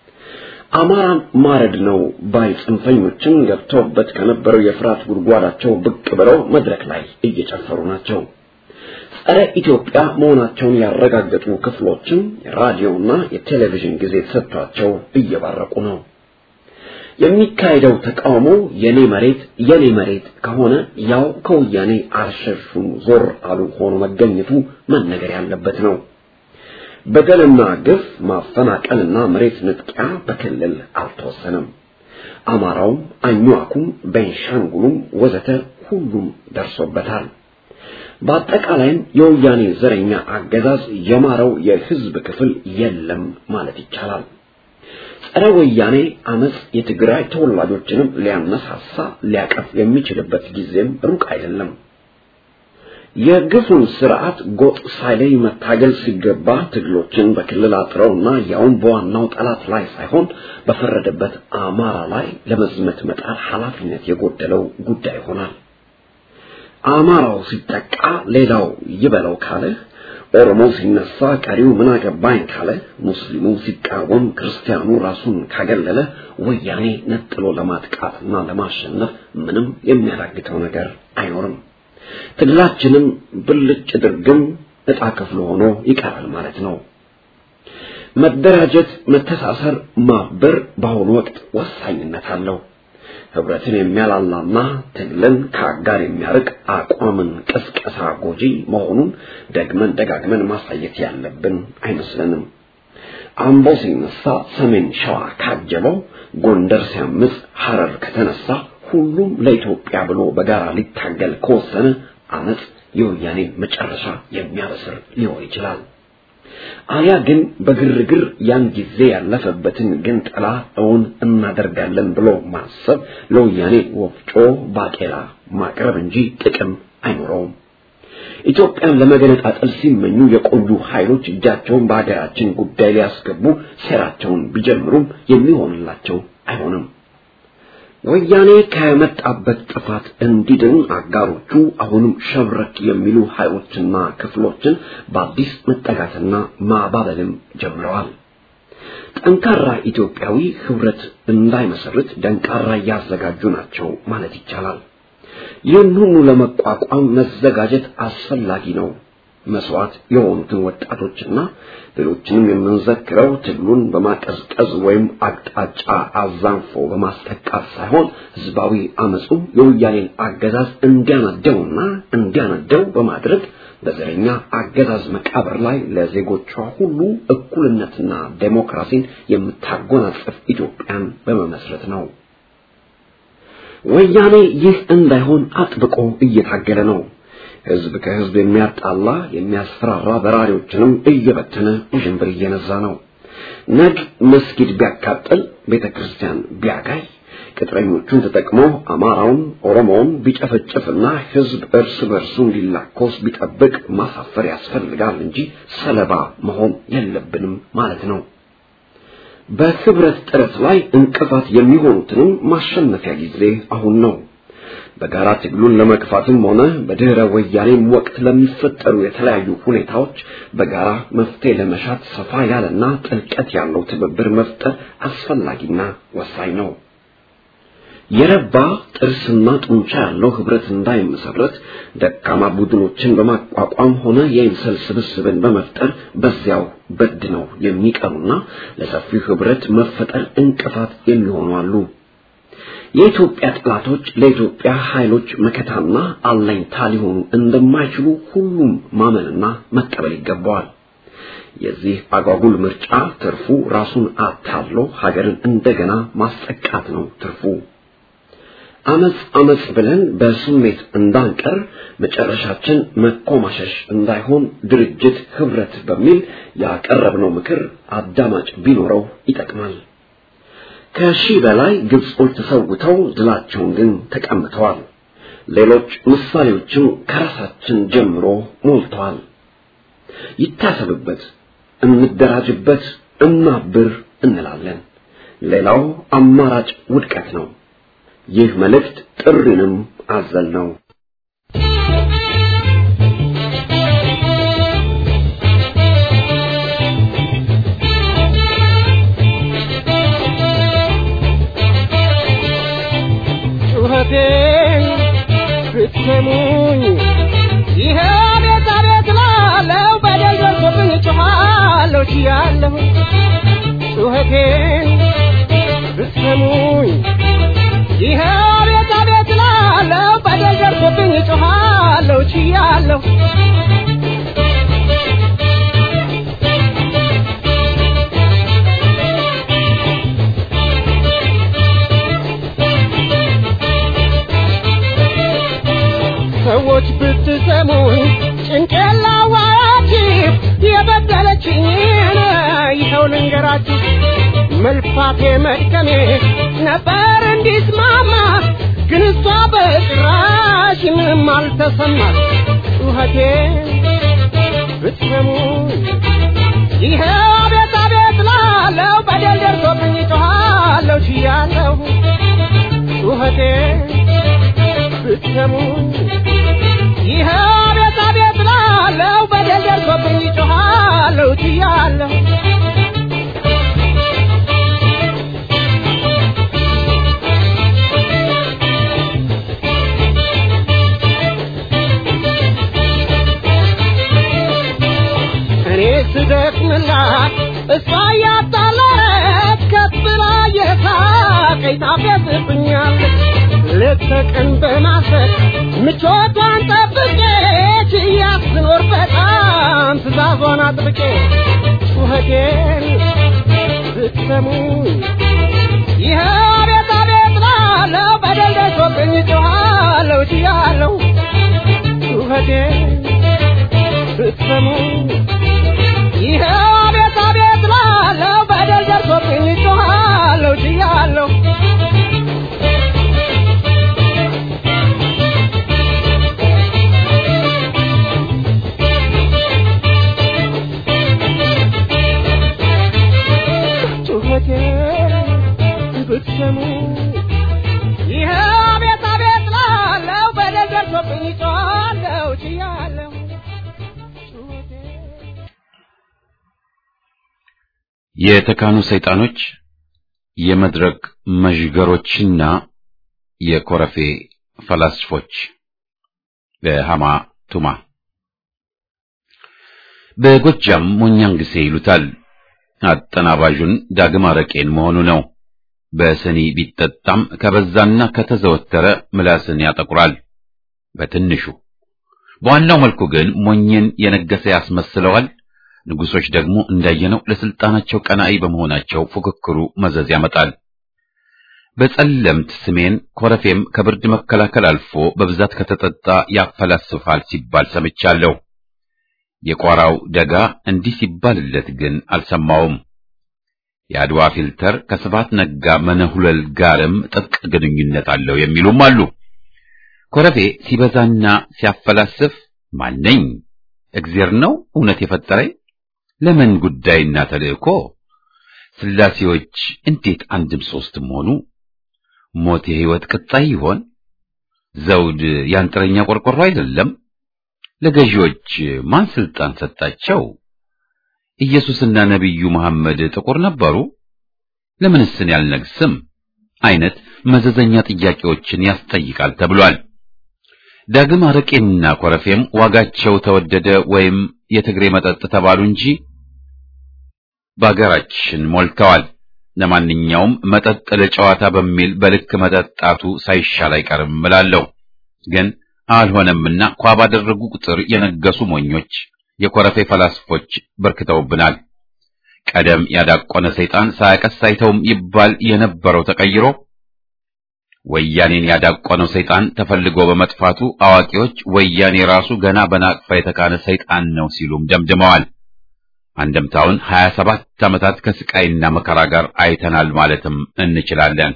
አማራን ማረድ ነው ባይ ጽንፈኞችን ገብተውበት ከነበረው የፍራት ጉድጓዳቸው ብቅ ብለው መድረክ ላይ እየጨፈሩ ናቸው ጸረ ኢትዮጵያ መሆናቸውን ያረጋገጡ ክፍሎችም የራዲዮና የቴሌቪዥን ጊዜ ተሰጥቷቸው እየባረቁ ነው የሚካሄደው ተቃውሞ የኔ መሬት ከሆነ ያው ከወያኔ አርሸሹም ዞር አሉ ሆኖ መገኘቱ መነገር ያለበት ነው በደልና ግፍ ማፈናቀልና መሬት ንጥቂያ በክልል አልተወሰነም አማራው አኝዋኩም ቤንሻንጉሉም ወዘተ ሁሉም ደርሶበታል በአጠቃላይም የወያኔ ዘረኛ አገዛዝ የማረው የህዝብ ክፍል የለም ማለት ይቻላል ጸረ ወያኔ አመጽ የትግራይ ተወላጆችንም ሊያነሳሳ ሊያቀፍ የሚችልበት ጊዜም ሩቅ አይደለም የግፉን ስርዓት ጎጥ ሳይለይ መታገል ሲገባ ትግሎችን በክልል አጥረውና ያውን በዋናው ጠላት ላይ ሳይሆን በፈረደበት አማራ ላይ ለመዝመት መጣር ኃላፊነት የጎደለው ጉዳይ ሆኗል አማራው ሲጠቃ ሌላው ይበለው ካለ ኦሮሞ ሲነሳ ቀሪው ምን አገባኝ ካለ ሙስሊሙ ሲቃወም ክርስቲያኑ ራሱን ካገለለ ወያኔ ነጥሎ ለማጥቃትና ለማሸነፍ ምንም የሚያዳግተው ነገር አይኖርም። ትግላችንም ብልጭ ድርግም እጣ ክፍል ሆኖ ይቀራል ማለት ነው። መደራጀት፣ መተሳሰር፣ ማበር በአሁኑ ወቅት ወሳኝነት አለው። ህብረትን የሚያላላና ትግልን ከአጋር የሚያርቅ አቋምን ቅስቀሳ ጎጂ መሆኑን ደጋግመን ማሳየት ያለብን አይመስለንም። አምቦ ሲነሳ ሰሜን ሸዋ ካጀበው፣ ጎንደር ሲያምጽ ሐረር ከተነሳ ሁሉም ለኢትዮጵያ ብሎ በጋራ ሊታገል ከወሰነ አመጽ የወያኔ መጨረሻ የሚያበስር ሊሆን ይችላል። አያ ግን በግርግር ያን ጊዜ ያለፈበትን ግንጠላ እውን እናደርጋለን ብሎ ማሰብ ለወያኔ ወፍጮ ባቄላ ማቅረብ እንጂ ጥቅም አይኖረውም። ኢትዮጵያን ለመገነጣጠል ሲመኙ የቆዩ ኃይሎች እጃቸውን በአገራችን ጉዳይ ሊያስገቡ ሴራቸውን ቢጀምሩም የሚሆንላቸው አይሆንም። ወያኔ ከመጣበት ጥፋት እንዲድን አጋሮቹ አሁንም ሸብረክ የሚሉ ኃይሎችና ክፍሎችን በአዲስ መጠጋትና ማባበልም ጀምረዋል። ጠንካራ ኢትዮጵያዊ ህብረት እንዳይመሰርት ደንቃራ ያዘጋጁ ናቸው ማለት ይቻላል። ይህን ሁሉ ለመቋቋም መዘጋጀት አስፈላጊ ነው። መስዋዕት የሆኑትን ወጣቶችና ሌሎችንም የምንዘክረው ትግሉን በማቀዝቀዝ ወይም አቅጣጫ አዛንፎ በማስጠቃት ሳይሆን ህዝባዊ አመጹ የወያኔን አገዛዝ እንዲያነደው በማድረግ በዘረኛ አገዛዝ መቃብር ላይ ለዜጎቿ ሁሉ እኩልነትና ዴሞክራሲን የምታጎናጽፍ ኢትዮጵያን በመመስረት ነው። ወያኔ ይህ እንዳይሆን አጥብቆ እየታገለ ነው። ህዝብ ከህዝብ የሚያጣላ የሚያስፈራራ በራሪዎችንም እየበተነ ውዥንብር እየነዛ ነው። ነግ መስጊድ ቢያቃጥል ቤተክርስቲያን ቢያጋይ ቅጥረኞቹን ተጠቅሞ አማራውን ኦሮሞውን ቢጨፈጭፍና ህዝብ እርስ በርሱ እንዲላኮስ ቢጠብቅ ማሳፈር ያስፈልጋል እንጂ ሰለባ መሆን የለብንም ማለት ነው። በህብረት ጥረት ላይ እንቅፋት የሚሆኑትን ማሸነፊያ ጊዜ አሁን ነው። በጋራ ትግሉን ለመግፋትም ሆነ በድህረ ወያኔም ወቅት ለሚፈጠሩ የተለያዩ ሁኔታዎች በጋራ መፍትሄ ለመሻት ሰፋ ያለና ጥልቀት ያለው ትብብር መፍጠር አስፈላጊና ወሳኝ ነው። የረባ ጥርስና ጡንቻ ያለው ህብረት እንዳይመሰረት ደካማ ቡድኖችን በማቋቋም ሆነ የኢንሰል ስብስብን በመፍጠር በዚያው በድነው የሚቀሩና ለሰፊው ህብረት መፈጠር እንቅፋት የሚሆኑ አሉ። የኢትዮጵያ ጥላቶች ለኢትዮጵያ ኃይሎች መከታና አለኝታ ሊሆኑ እንደማይችሉ ሁሉም ማመንና መቀበል ይገባዋል። የዚህ አጓጉል ምርጫ ትርፉ ራሱን አታሎ ሀገርን እንደገና ማስጠቃት ነው ትርፉ። አመጽ ብለን በስሜት እንዳንቀር መጨረሻችን መቆማሸሽ እንዳይሆን ድርጅት ህብረት በሚል ያቀረብነው ምክር አዳማጭ ቢኖረው ይጠቅማል። ከሺህ በላይ ግብጾች ተሰውተው ድላቸውን ግን ተቀምተዋል። ሌሎች ምሳሌዎችም ከራሳችን ጀምሮ ሞልተዋል። ይታሰብበት፣ እንደራጅበት፣ እናብር እንላለን። ሌላው አማራጭ ውድቀት ነው። ይህ መልእክት ጥሪንም አዘል ነው። ብትሰሙኝ ይሄ ቤት ላለው በደል ደርሶብኝ ጮኻለሁ ችያለሁ። ጩኸቴን ብትሰሙኝ ይሄ ቤት ላለው በደል ደርሶብኝ ጮኻለሁ ችያለሁ። ሰዎች ብትሰሙኝ ጭንቅላዋችሁ የበደለችኝን ይኸው ልንገራችሁ። መልፋቴ መድከሜ ነበር እንዲስማማ ግን እሷ በጭራሽ ምንም አልተሰማት። ጩኸቴን ብትሰሙኝ ይኸው ቤት ላለው በደል ደርሶብኝ ጮኻለሁ ችያለሁ። ጩኸቴን ብትሰሙኝ ይኸው ቤት ላለው በደል ደርሶብኝ እሷ ያጣላት ከብላ የሳቀኝ ታፈስብኛለች ሌት ተቀን በማሰብ ምቾቷን ጠብቄ ያስኖር በጣም ትእዛዟን አጥብቄ ጩኸቴን ብትሰሙ ይኸው አቤት አቤት ላለው በደል ደርሶብኝ ጮኻለሁ ችያለሁ ጩኸቴን ብትሰሙ ይኸው አቤት አቤት ላለው በደል ደርሶብኝ ጮኻለሁ ችያለሁ ብትሰሙ ይኸው አቤት አቤት ላለው በደል ደርሶብኝ ጮኻለሁ ችያለሁ የተካኑ ሰይጣኖች የመድረክ መዥገሮችና የኮረፌ ፈላስፎች በሃማ ቱማ በጎጃም ሞኛንግሴ ይሉታል። አጠናባዡን ዳግም አረቄን መሆኑ ነው። በስኒ ቢጠጣም ከበዛና ከተዘወተረ ምላስን ያጠቁራል። በትንሹ በዋናው መልኩ ግን ሞኝን የነገሰ ያስመስለዋል። ንጉሶች ደግሞ እንዳየነው ለስልጣናቸው ቀናኢ በመሆናቸው ፉክክሩ መዘዝ ያመጣል። በጸለምት ስሜን ኮረፌም ከብርድ መከላከል አልፎ በብዛት ከተጠጣ ያፈላስፋል ሲባል ሰምቻለሁ። የቋራው ደጋ እንዲህ ሲባልለት ግን አልሰማውም። የአድዋ ፊልተር ከስብሐት ነጋ መነሁለል ጋርም ጥብቅ ግንኙነት አለው የሚሉም አሉ። ኮረፌ ሲበዛና ሲያፈላስፍ ማነኝ? እግዚአብሔር ነው እውነት የፈጠረኝ? ለምን ጉዳይና ተልእኮ? ስላሴዎች እንዴት አንድም ሶስትም ሆኑ? ሞት የህይወት ቅጣይ ይሆን? ዘውድ ያንጥረኛ ቆርቆሮ አይደለም? ለገዢዎች ማን ስልጣን ሰጣቸው? ኢየሱስና ነብዩ መሐመድ ጥቁር ነበሩ? ለምንስን ያልነግስም? አይነት መዘዘኛ ጥያቄዎችን ያስጠይቃል ተብሏል። ዳግም አረቄና ኮረፌም ዋጋቸው ተወደደ ወይም የትግሬ መጠጥ ተባሉ እንጂ በአገራችን ሞልተዋል። ለማንኛውም መጠጥ ለጨዋታ በሚል በልክ መጠጣቱ ሳይሻል አይቀርም እላለሁ። ግን አልሆነምና ኳ ባደረጉ ቁጥር የነገሱ ሞኞች የኮረፌ ፈላስፎች በርክተውብናል። ቀደም ያዳቆነ ሰይጣን ሳያቀስ አይተውም ይባል የነበረው ተቀይሮ ወያኔን ያዳቆነው ሰይጣን ተፈልጎ በመጥፋቱ አዋቂዎች ወያኔ ራሱ ገና በናቅፋ የተካነ ሰይጣን ነው ሲሉም ደምድመዋል። አንደምታውን 27 ዓመታት ከስቃይና መከራ ጋር አይተናል ማለትም እንችላለን።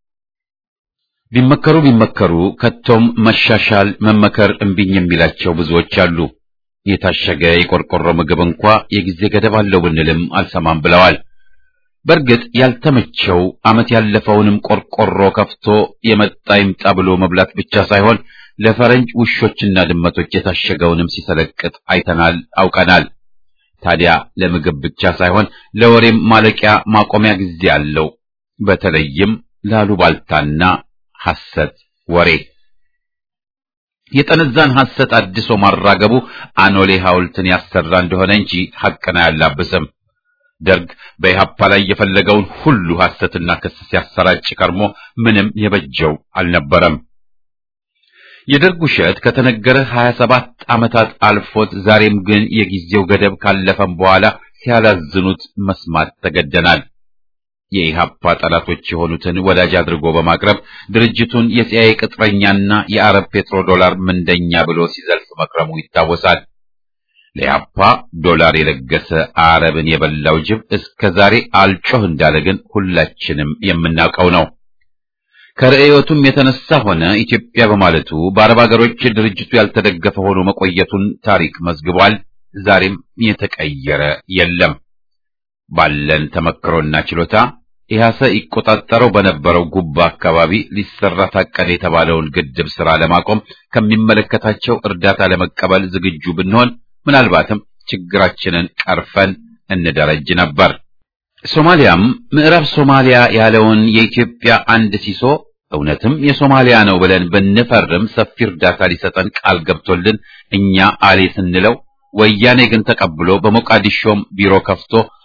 ቢመከሩ ከቶም መሻሻል መመከር እምቢኝ የሚላቸው ብዙዎች አሉ። የታሸገ የቆርቆሮ ምግብ እንኳ የጊዜ ገደብ አለው ብንልም አልሰማም ብለዋል። በእርግጥ ያልተመቸው ዓመት ያለፈውንም ቆርቆሮ ከፍቶ የመጣ ይምጣ ብሎ መብላት ብቻ ሳይሆን ለፈረንጅ ውሾችና ድመቶች የታሸገውንም ሲሰለቅጥ አይተናል፣ አውቀናል። ታዲያ ለምግብ ብቻ ሳይሆን ለወሬም ማለቂያ ማቆሚያ ጊዜ አለው። በተለይም ላሉባልታና ሐሰት ወሬ የጠነዛን ሐሰት አድሶ ማራገቡ አኖሌ ሐውልትን ያሰራ እንደሆነ እንጂ ሐቅና ያላብስም። ደርግ በኢህአፓ ላይ የፈለገውን ሁሉ ሐሰትና ክስ ሲያሰራጭ ከርሞ ምንም የበጀው አልነበረም። የደርግ ውሸት ከተነገረ 27 ዓመታት አልፎት ዛሬም ግን የጊዜው ገደብ ካለፈም በኋላ ሲያላዝኑት መስማት ተገደናል። የኢህአፓ ጠላቶች የሆኑትን ወዳጅ አድርጎ በማቅረብ ድርጅቱን የሲአይኤ ቅጥረኛና የአረብ ፔትሮ ዶላር ምንደኛ ብሎ ሲዘልፍ መክረሙ ይታወሳል። ለኢህአፓ ዶላር የለገሰ አረብን የበላው ጅብ እስከዛሬ አልጮህ እንዳለ ግን ሁላችንም የምናውቀው ነው። ከርዕዮቱም የተነሳ ሆነ ኢትዮጵያ በማለቱ በአረብ ሀገሮች ድርጅቱ ያልተደገፈ ሆኖ መቆየቱን ታሪክ መዝግቧል። ዛሬም የተቀየረ የለም። ባለን ተመክሮና ችሎታ ኢህአሰ ይቆጣጠረው በነበረው ጉባ አካባቢ ሊሰራ ታቀደ የተባለውን ግድብ ስራ ለማቆም ከሚመለከታቸው እርዳታ ለመቀበል ዝግጁ ብንሆን ምናልባትም ችግራችንን ቀርፈን እንደረጅ ነበር። ሶማሊያም ምዕራብ ሶማሊያ ያለውን የኢትዮጵያ አንድ ሲሶ እውነትም የሶማሊያ ነው ብለን ብንፈርም ሰፊ እርዳታ ሊሰጠን ቃል ገብቶልን እኛ አሌ ስንለው ወያኔ ግን ተቀብሎ በሞቃዲሾም ቢሮ ከፍቶ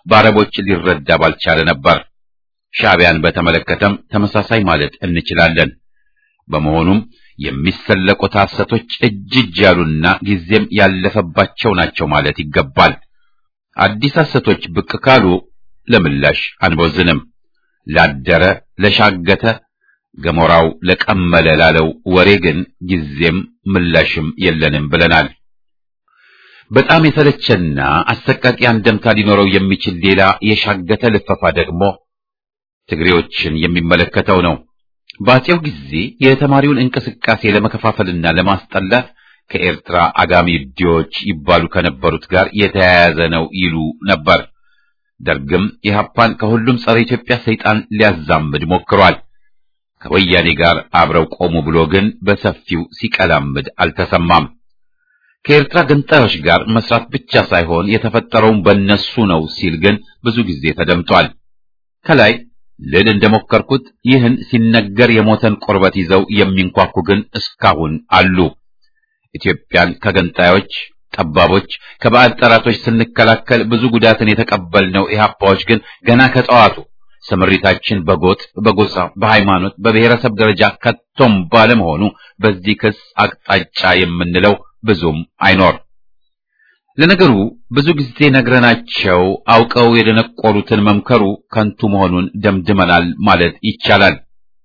በአረቦች ሊረዳ ባልቻለ ነበር። ሻዕቢያን በተመለከተም ተመሳሳይ ማለት እንችላለን። በመሆኑም የሚሰለቁት ሐሰቶች እጅ ያሉና ጊዜም ያለፈባቸው ናቸው ማለት ይገባል። አዲስ ሐሰቶች ብቅ ካሉ ለምላሽ አንቦዝንም። ላደረ ለሻገተ ገሞራው ለቀመለ ላለው ወሬ ግን ጊዜም ምላሽም የለንም ብለናል። በጣም የተለቸና አሰቃቂ አንደምታ ሊኖረው የሚችል ሌላ የሻገተ ልፈፋ ደግሞ ትግሬዎችን የሚመለከተው ነው። በአፄው ጊዜ የተማሪውን እንቅስቃሴ ለመከፋፈልና ለማስጠላት ከኤርትራ አጋሚ ዲዎች ይባሉ ከነበሩት ጋር የተያያዘ ነው ይሉ ነበር። ደርግም ኢህአፓን ከሁሉም ጸረ ኢትዮጵያ ሰይጣን ሊያዛምድ ሞክሯል። ከወያኔ ጋር አብረው ቆሙ ብሎ ግን በሰፊው ሲቀላምድ አልተሰማም። ከኤርትራ ገንጣዮች ጋር መስራት ብቻ ሳይሆን የተፈጠረውን በእነሱ ነው ሲል ግን ብዙ ጊዜ ተደምጧል። ከላይ ልል እንደሞከርኩት ይህን ሲነገር የሞተን ቁርበት ይዘው የሚንኳኩ ግን እስካሁን አሉ። ኢትዮጵያን ከገንጣዮች ጠባቦች፣ ከባዕድ ጠላቶች ስንከላከል ብዙ ጉዳትን የተቀበልነው ኢህአፓዎች ግን ገና ከጠዋቱ ስምሪታችን በጎጥ፣ በጎሳ፣ በሃይማኖት፣ በብሔረሰብ ደረጃ ከቶም ባለመሆኑ በዚህ ክስ አቅጣጫ የምንለው ብዙም አይኖር። ለነገሩ ብዙ ጊዜ ነግረናቸው አውቀው የደነቆሩትን መምከሩ ከንቱ መሆኑን ደምድመናል ማለት ይቻላል።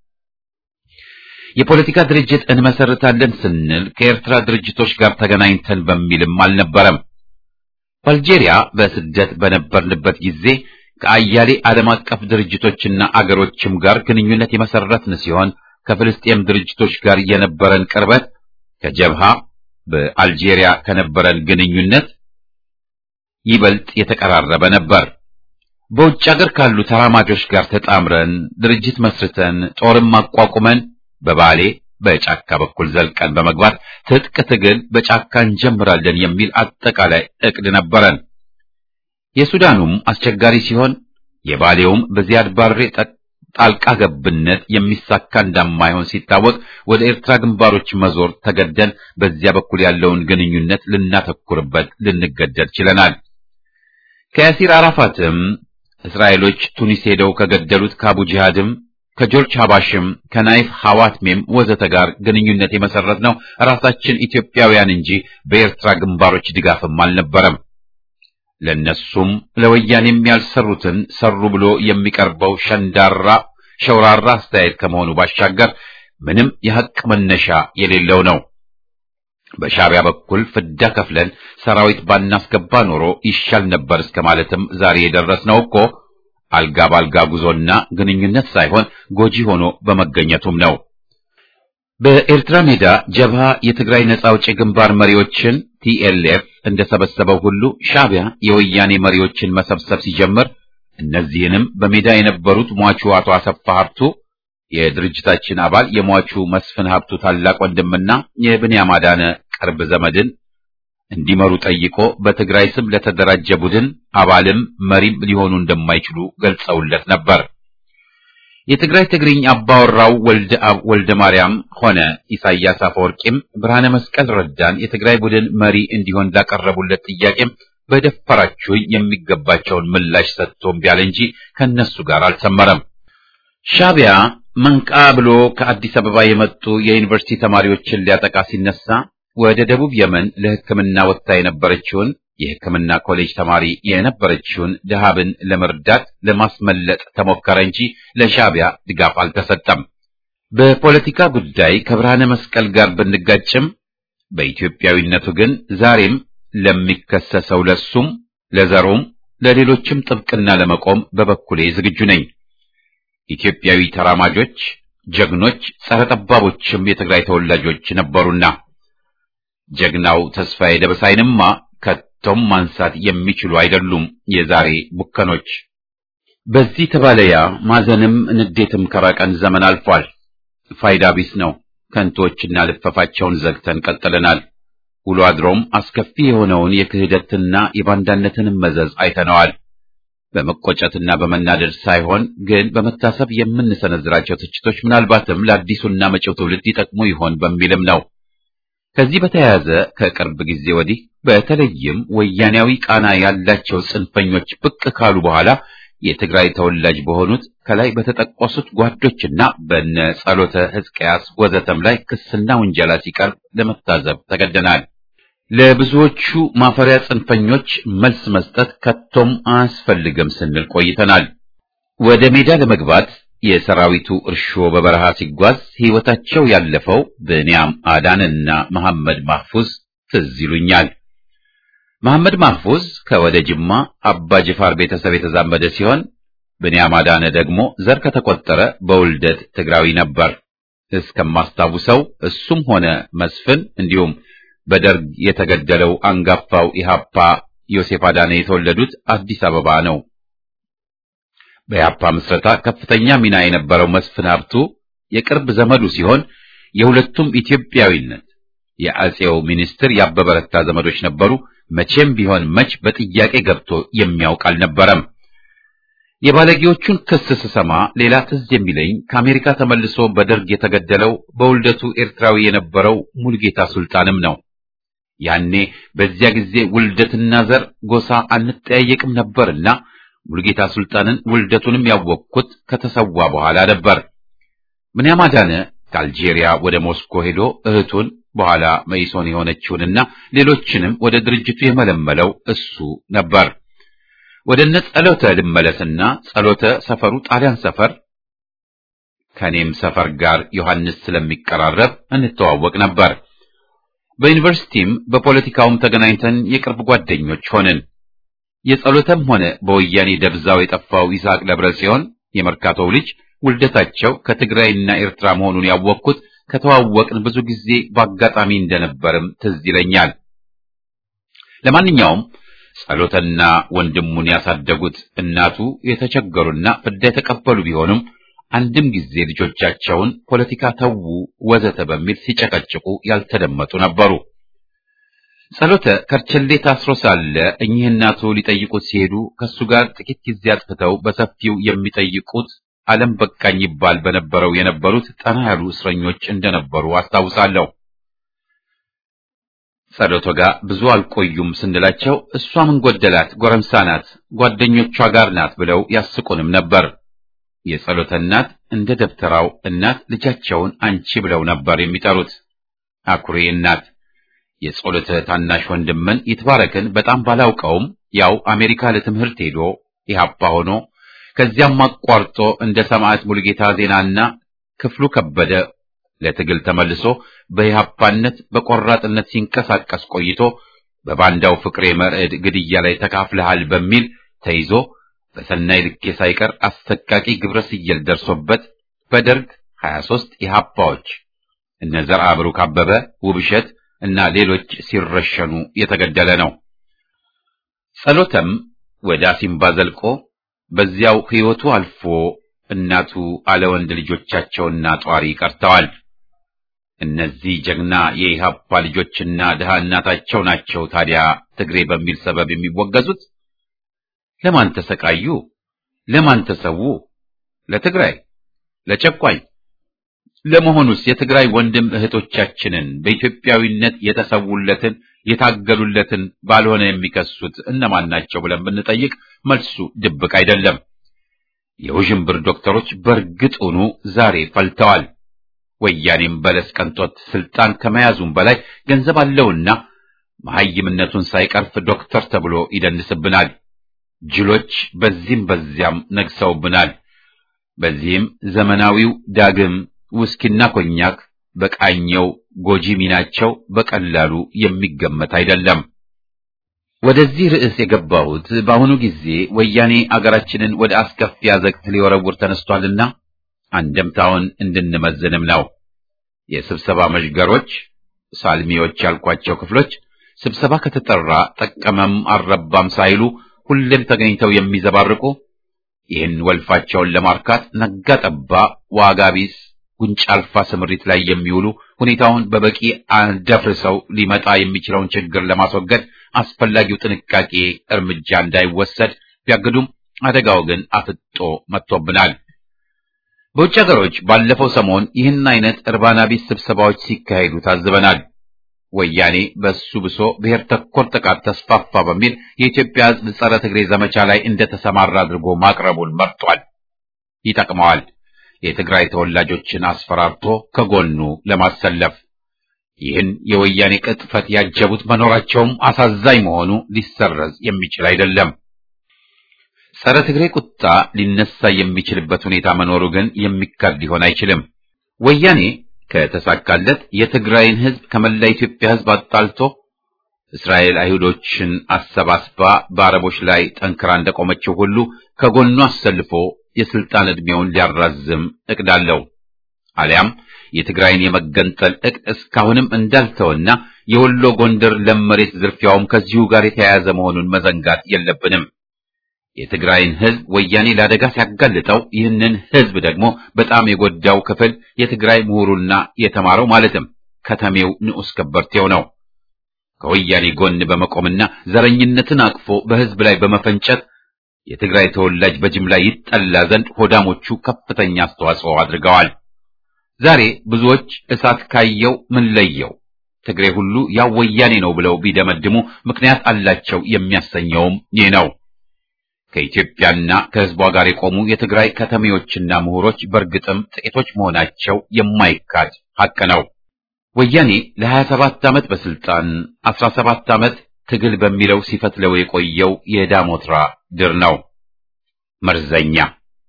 የፖለቲካ ድርጅት እንመሰርታለን ስንል ከኤርትራ ድርጅቶች ጋር ተገናኝተን በሚልም አልነበረም። በአልጄሪያ በስደት በነበርንበት ጊዜ ከአያሌ ዓለም አቀፍ ድርጅቶችና አገሮችም ጋር ግንኙነት የመሰረትን ሲሆን ከፍልስጤም ድርጅቶች ጋር የነበረን ቅርበት ከጀብሃ በአልጄሪያ ከነበረን ግንኙነት ይበልጥ የተቀራረበ ነበር። በውጭ ሀገር ካሉ ተራማጆች ጋር ተጣምረን ድርጅት መስርተን ጦርም አቋቁመን በባሌ በጫካ በኩል ዘልቀን በመግባት ትጥቅ ትግል በጫካ እንጀምራለን የሚል አጠቃላይ እቅድ ነበረን። የሱዳኑም አስቸጋሪ ሲሆን የባሌውም በዚያድ ባሬ ጣልቃ ገብነት የሚሳካ እንደማይሆን ሲታወቅ ወደ ኤርትራ ግንባሮች መዞር ተገደን በዚያ በኩል ያለውን ግንኙነት ልናተኩርበት ልንገደድ ችለናል። ከያሲር አራፋትም እስራኤሎች ቱኒስ ሄደው ከገደሉት ከአቡ ጂሃድም ከጆርጅ ሀባሽም ከናይፍ ሐዋትሜም ወዘተ ጋር ግንኙነት የመሰረትነው ራሳችን ኢትዮጵያውያን እንጂ በኤርትራ ግንባሮች ድጋፍም አልነበረም። ለነሱም ለወያኔም ያልሰሩትን ሰሩ ብሎ የሚቀርበው ሸውራራ አስተያየት ከመሆኑ ባሻገር ምንም የሐቅ መነሻ የሌለው ነው። በሻዕቢያ በኩል ፍዳ ከፍለን ሰራዊት ባናስገባ ኖሮ ይሻል ነበር እስከ ማለትም ዛሬ የደረስነው እኮ አልጋ ባልጋ ጉዞና ግንኙነት ሳይሆን ጎጂ ሆኖ በመገኘቱም ነው። በኤርትራ ሜዳ ጀብሃ የትግራይ ነጻ አውጪ ግንባር መሪዎችን ቲኤልኤፍ እንደሰበሰበው ሁሉ ሻዕቢያ የወያኔ መሪዎችን መሰብሰብ ሲጀምር እነዚህንም በሜዳ የነበሩት ሟቹ አቶ አሰፋ ሀብቱ የድርጅታችን አባል የሟቹ መስፍን ሀብቱ ታላቅ ወንድምና የብንያም አዳነ ቅርብ ዘመድን እንዲመሩ ጠይቆ በትግራይ ስም ለተደራጀ ቡድን አባልም መሪም ሊሆኑ እንደማይችሉ ገልጸውለት ነበር። የትግራይ ትግርኝ አባወራው ወልደ ማርያም ሆነ ኢሳያስ አፈወርቂም ብርሃነ መስቀል ረዳን የትግራይ ቡድን መሪ እንዲሆን ላቀረቡለት ጥያቄም በደፈራችሁ የሚገባቸውን ምላሽ ሰጥቶም ቢያለ እንጂ ከነሱ ጋር አልሰመረም። ሻዕቢያ መንቃ ብሎ ከአዲስ አበባ የመጡ የዩኒቨርሲቲ ተማሪዎችን ሊያጠቃ ሲነሳ ወደ ደቡብ የመን ለሕክምና ወጥታ የነበረችውን የሕክምና ኮሌጅ ተማሪ የነበረችውን ደሃብን ለመርዳት ለማስመለጥ ተሞከረ እንጂ ለሻዕቢያ ድጋፍ አልተሰጠም። በፖለቲካ ጉዳይ ከብርሃነ መስቀል ጋር ብንጋጭም በኢትዮጵያዊነቱ ግን ዛሬም ለሚከሰሰው ለሱም ለዘሩም ለሌሎችም ጥብቅና ለመቆም በበኩሌ ዝግጁ ነኝ። ኢትዮጵያዊ ተራማጆች፣ ጀግኖች፣ ጸረ ጠባቦችም የትግራይ ተወላጆች ነበሩና ጀግናው ተስፋዬ ደበሳይንማ ከቶም ማንሳት የሚችሉ አይደሉም የዛሬ ቡከኖች። በዚህ ተባለያ ማዘንም ንዴትም ከራቀን ዘመን አልፏል። ፋይዳ ቢስ ነው። ከንቶችና ልፈፋቸውን ዘግተን ቀጥለናል። ውሎ አድሮም አስከፊ የሆነውን የክህደትና የባንዳነትን መዘዝ አይተነዋል። በመቆጨትና በመናደድ ሳይሆን ግን በመታሰብ የምንሰነዝራቸው ትችቶች ምናልባትም ለአዲሱና መጪው ትውልድ ይጠቅሙ ይሆን በሚልም ነው። ከዚህ በተያያዘ ከቅርብ ጊዜ ወዲህ በተለይም ወያኔያዊ ቃና ያላቸው ጽንፈኞች ብቅ ካሉ በኋላ የትግራይ ተወላጅ በሆኑት ከላይ በተጠቀሱት ጓዶችና በነ ጸሎተ ሕዝቅያስ ወዘተም ላይ ክስና ውንጀላ ሲቀርብ ለመታዘብ ተገደናል። ለብዙዎቹ ማፈሪያ ጽንፈኞች መልስ መስጠት ከቶም አያስፈልግም ስንል ቆይተናል። ወደ ሜዳ ለመግባት የሰራዊቱ እርሾ በበረሃ ሲጓዝ ሕይወታቸው ያለፈው ብንያም አዳንና መሐመድ ማህፉዝ ትዝ ይሉኛል። መሐመድ ማህፉዝ ከወደ ጅማ አባ ጅፋር ቤተሰብ የተዛመደ ሲሆን ብንያም አዳነ ደግሞ ዘር ከተቆጠረ በውልደት ትግራዊ ነበር። እስከማስታውሰው እሱም ሆነ መስፍን እንዲሁም በደርግ የተገደለው አንጋፋው ኢሃፓ ዮሴፍ አዳነ የተወለዱት አዲስ አበባ ነው። በኢሃፓ ምስረታ ከፍተኛ ሚና የነበረው መስፍን ሀብቱ የቅርብ ዘመዱ ሲሆን የሁለቱም ኢትዮጵያዊነት የአጼው ሚኒስትር ያበበ ረታ ዘመዶች ነበሩ። መቼም ቢሆን መች በጥያቄ ገብቶ የሚያውቅ አልነበረም። የባለጌዎቹን ክስ ስሰማ ሌላ ትዝ የሚለኝ ከአሜሪካ ተመልሶ በደርግ የተገደለው በውልደቱ ኤርትራዊ የነበረው ሙልጌታ ሱልጣንም ነው። ያኔ በዚያ ጊዜ ውልደትና ዘር ጎሳ አንጠያየቅም ነበርና ሙልጌታ ሱልጣንን ውልደቱንም ያወቅኩት ከተሰዋ በኋላ ነበር። ብንያም አዳነ ከአልጄሪያ ወደ ሞስኮ ሄዶ እህቱን በኋላ መይሶን የሆነችውንና ሌሎችንም ወደ ድርጅቱ የመለመለው እሱ ነበር። ወደ ጸሎተ ልመለስና ጸሎተ ሰፈሩ ጣሊያን ሰፈር ከኔም ሰፈር ጋር ዮሐንስ ስለሚቀራረብ እንተዋወቅ ነበር። በዩኒቨርሲቲም በፖለቲካውም ተገናኝተን የቅርብ ጓደኞች ሆንን። የጸሎተም ሆነ በወያኔ ደብዛው የጠፋው ይስሐቅ ደብረጽዮን የመርካቶው ልጅ ውልደታቸው ከትግራይና ኤርትራ መሆኑን ያወቅኩት ከተዋወቅን ብዙ ጊዜ በአጋጣሚ እንደነበርም ትዝ ይለኛል። ለማንኛውም ጸሎተና ወንድሙን ያሳደጉት እናቱ የተቸገሩና ፍዳ የተቀበሉ ቢሆኑም አንድም ጊዜ ልጆቻቸውን ፖለቲካ ተዉ ወዘተ በሚል ሲጨቀጭቁ ያልተደመጡ ነበሩ። ጸሎተ ከርቸሌ ታስሮ ሳለ እኚህ እናቱ ሊጠይቁት ሲሄዱ ከሱ ጋር ጥቂት ጊዜ አጥፍተው በሰፊው የሚጠይቁት ዓለም በቃኝ ይባል በነበረው የነበሩት ጠና ያሉ እስረኞች እንደነበሩ አስታውሳለሁ። ጸሎቶ ጋር ብዙ አልቆዩም ስንላቸው እሷ ምን ጎደላት ጎረምሳ ናት ጓደኞቿ ጋር ናት ብለው ያስቁንም ነበር። የጸሎተ እናት እንደ ደብተራው እናት ልጃቸውን አንቺ ብለው ነበር የሚጠሩት። አኩሪ እናት። የጸሎተ ታናሽ ወንድምን ይትባረክን በጣም ባላውቀውም ያው አሜሪካ ለትምህርት ሄዶ ኢሃፓ ሆኖ ከዚያም አቋርጦ እንደ ሰማዕት ሙልጌታ ዜናና ክፍሉ ከበደ ለትግል ተመልሶ በኢሃፓነት በቆራጥነት ሲንቀሳቀስ ቆይቶ በባንዳው ፍቅሬ መርዕድ ግድያ ላይ ተካፍለሃል በሚል ተይዞ በሰናይ ልኬ ሳይቀር አስተቃቂ ግብረ ስየል ደርሶበት በደርግ 23 ኢሃፓዎች እነ ዘርዓ ብሩክ አበበ ውብሸት እና ሌሎች ሲረሸኑ የተገደለ ነው። ጸሎተም ወደ አሲምባ ዘልቆ በዚያው ሕይወቱ አልፎ እናቱ አለወንድ ልጆቻቸውና ጧሪ ቀርተዋል። እነዚህ ጀግና የኢሃፓ ልጆችና ድሃ እናታቸው ናቸው ታዲያ ትግሬ በሚል ሰበብ የሚወገዙት። ለማን ተሰቃዩ? ለማን ተሰዉ? ለትግራይ? ለጨቋኝ? ለመሆኑስ የትግራይ ወንድም እህቶቻችንን በኢትዮጵያዊነት የተሰውለትን የታገሉለትን ባልሆነ የሚከሱት እነማን ናቸው ብለን ብንጠይቅ መልሱ ድብቅ አይደለም። የውዥንብር ዶክተሮች በእርግጡኑ ዛሬ ፈልተዋል። ወያኔም በለስ ቀንቶት ስልጣን ከመያዙም በላይ ገንዘብ አለውና መሐይምነቱን ሳይቀርፍ ዶክተር ተብሎ ይደንስብናል። ጅሎች በዚህም በዚያም ነግሰውብናል። በዚህም ዘመናዊው ዳግም ውስኪና ኮኛክ በቃኘው ጎጂ ሚናቸው በቀላሉ የሚገመት አይደለም። ወደዚህ ርዕስ የገባሁት በአሁኑ ጊዜ ወያኔ አገራችንን ወደ አስከፊ አዘቅት ሊወረውር ተነስቷልና አንደምታውን እንድንመዝንም ነው። የስብሰባ መዥገሮች ሳልሚዎች ያልኳቸው ክፍሎች ስብሰባ ከተጠራ ጠቀመም አረባም ሳይሉ ሁሌም ተገኝተው የሚዘባርቁ ይህን ወልፋቸውን ለማርካት ነጋ ጠባ ዋጋ ቢስ ጉንጭ አልፋ ስምሪት ላይ የሚውሉ ሁኔታውን በበቂ አልደፍርሰው ሊመጣ የሚችለውን ችግር ለማስወገድ አስፈላጊው ጥንቃቄ እርምጃ እንዳይወሰድ ቢያግዱም አደጋው ግን አፍጦ መጥቶብናል። በውጭ ሀገሮች ባለፈው ሰሞን ይህን አይነት እርባና ቢስ ስብሰባዎች ሲካሄዱ ታዝበናል። ወያኔ በሱ ብሶ ብሔር ተኮር ጥቃት ተስፋፋ በሚል የኢትዮጵያ ሕዝብ ጸረ ትግሬ ዘመቻ ላይ እንደተሰማራ አድርጎ ማቅረቡን መርጧል። ይጠቅመዋል። የትግራይ ተወላጆችን አስፈራርቶ ከጎኑ ለማሰለፍ ይህን የወያኔ ቅጥፈት ያጀቡት መኖራቸውም አሳዛኝ መሆኑ ሊሰረዝ የሚችል አይደለም። ጸረ ትግሬ ቁጣ ሊነሳ የሚችልበት ሁኔታ መኖሩ ግን የሚካድ ሊሆን አይችልም። ወያኔ ከተሳካለት የትግራይን ሕዝብ ከመላ ኢትዮጵያ ሕዝብ አጣልቶ እስራኤል አይሁዶችን አሰባስባ በአረቦች ላይ ጠንክራ እንደቆመችው ሁሉ ከጎኑ አሰልፎ የስልጣን ዕድሜውን ሊያራዝም እቅዳለው። አሊያም የትግራይን የመገንጠል እቅድ እስካሁንም እንዳልተወና የወሎ ጎንደር ለም መሬት ዝርፊያውም ከዚሁ ጋር የተያያዘ መሆኑን መዘንጋት የለብንም። የትግራይን ሕዝብ ወያኔ ለአደጋ ሲያጋልጠው ይህንን ሕዝብ ደግሞ በጣም የጎዳው ክፍል የትግራይ ምሁሩና የተማረው ማለትም ከተሜው ንዑስ ከበርቴው ነው። ከወያኔ ጎን በመቆምና ዘረኝነትን አቅፎ በሕዝብ ላይ በመፈንጨት የትግራይ ተወላጅ በጅምላ ይጠላ ዘንድ ሆዳሞቹ ከፍተኛ አስተዋጽኦ አድርገዋል። ዛሬ ብዙዎች እሳት ካየው ምን ለየው፣ ትግሬ ሁሉ ያው ወያኔ ነው ብለው ቢደመድሙ ምክንያት አላቸው የሚያሰኘውም ይህ ነው። ከኢትዮጵያና ከሕዝቧ ጋር የቆሙ የትግራይ ከተሜዎችና ምሁሮች በእርግጥም ጥቂቶች መሆናቸው የማይካድ ሐቅ ነው። ወያኔ ለ27 ዓመት በስልጣን 17 ዓመት ትግል በሚለው ሲፈትለው የቆየው የዳሞትራ ድር ነው፣ መርዘኛ።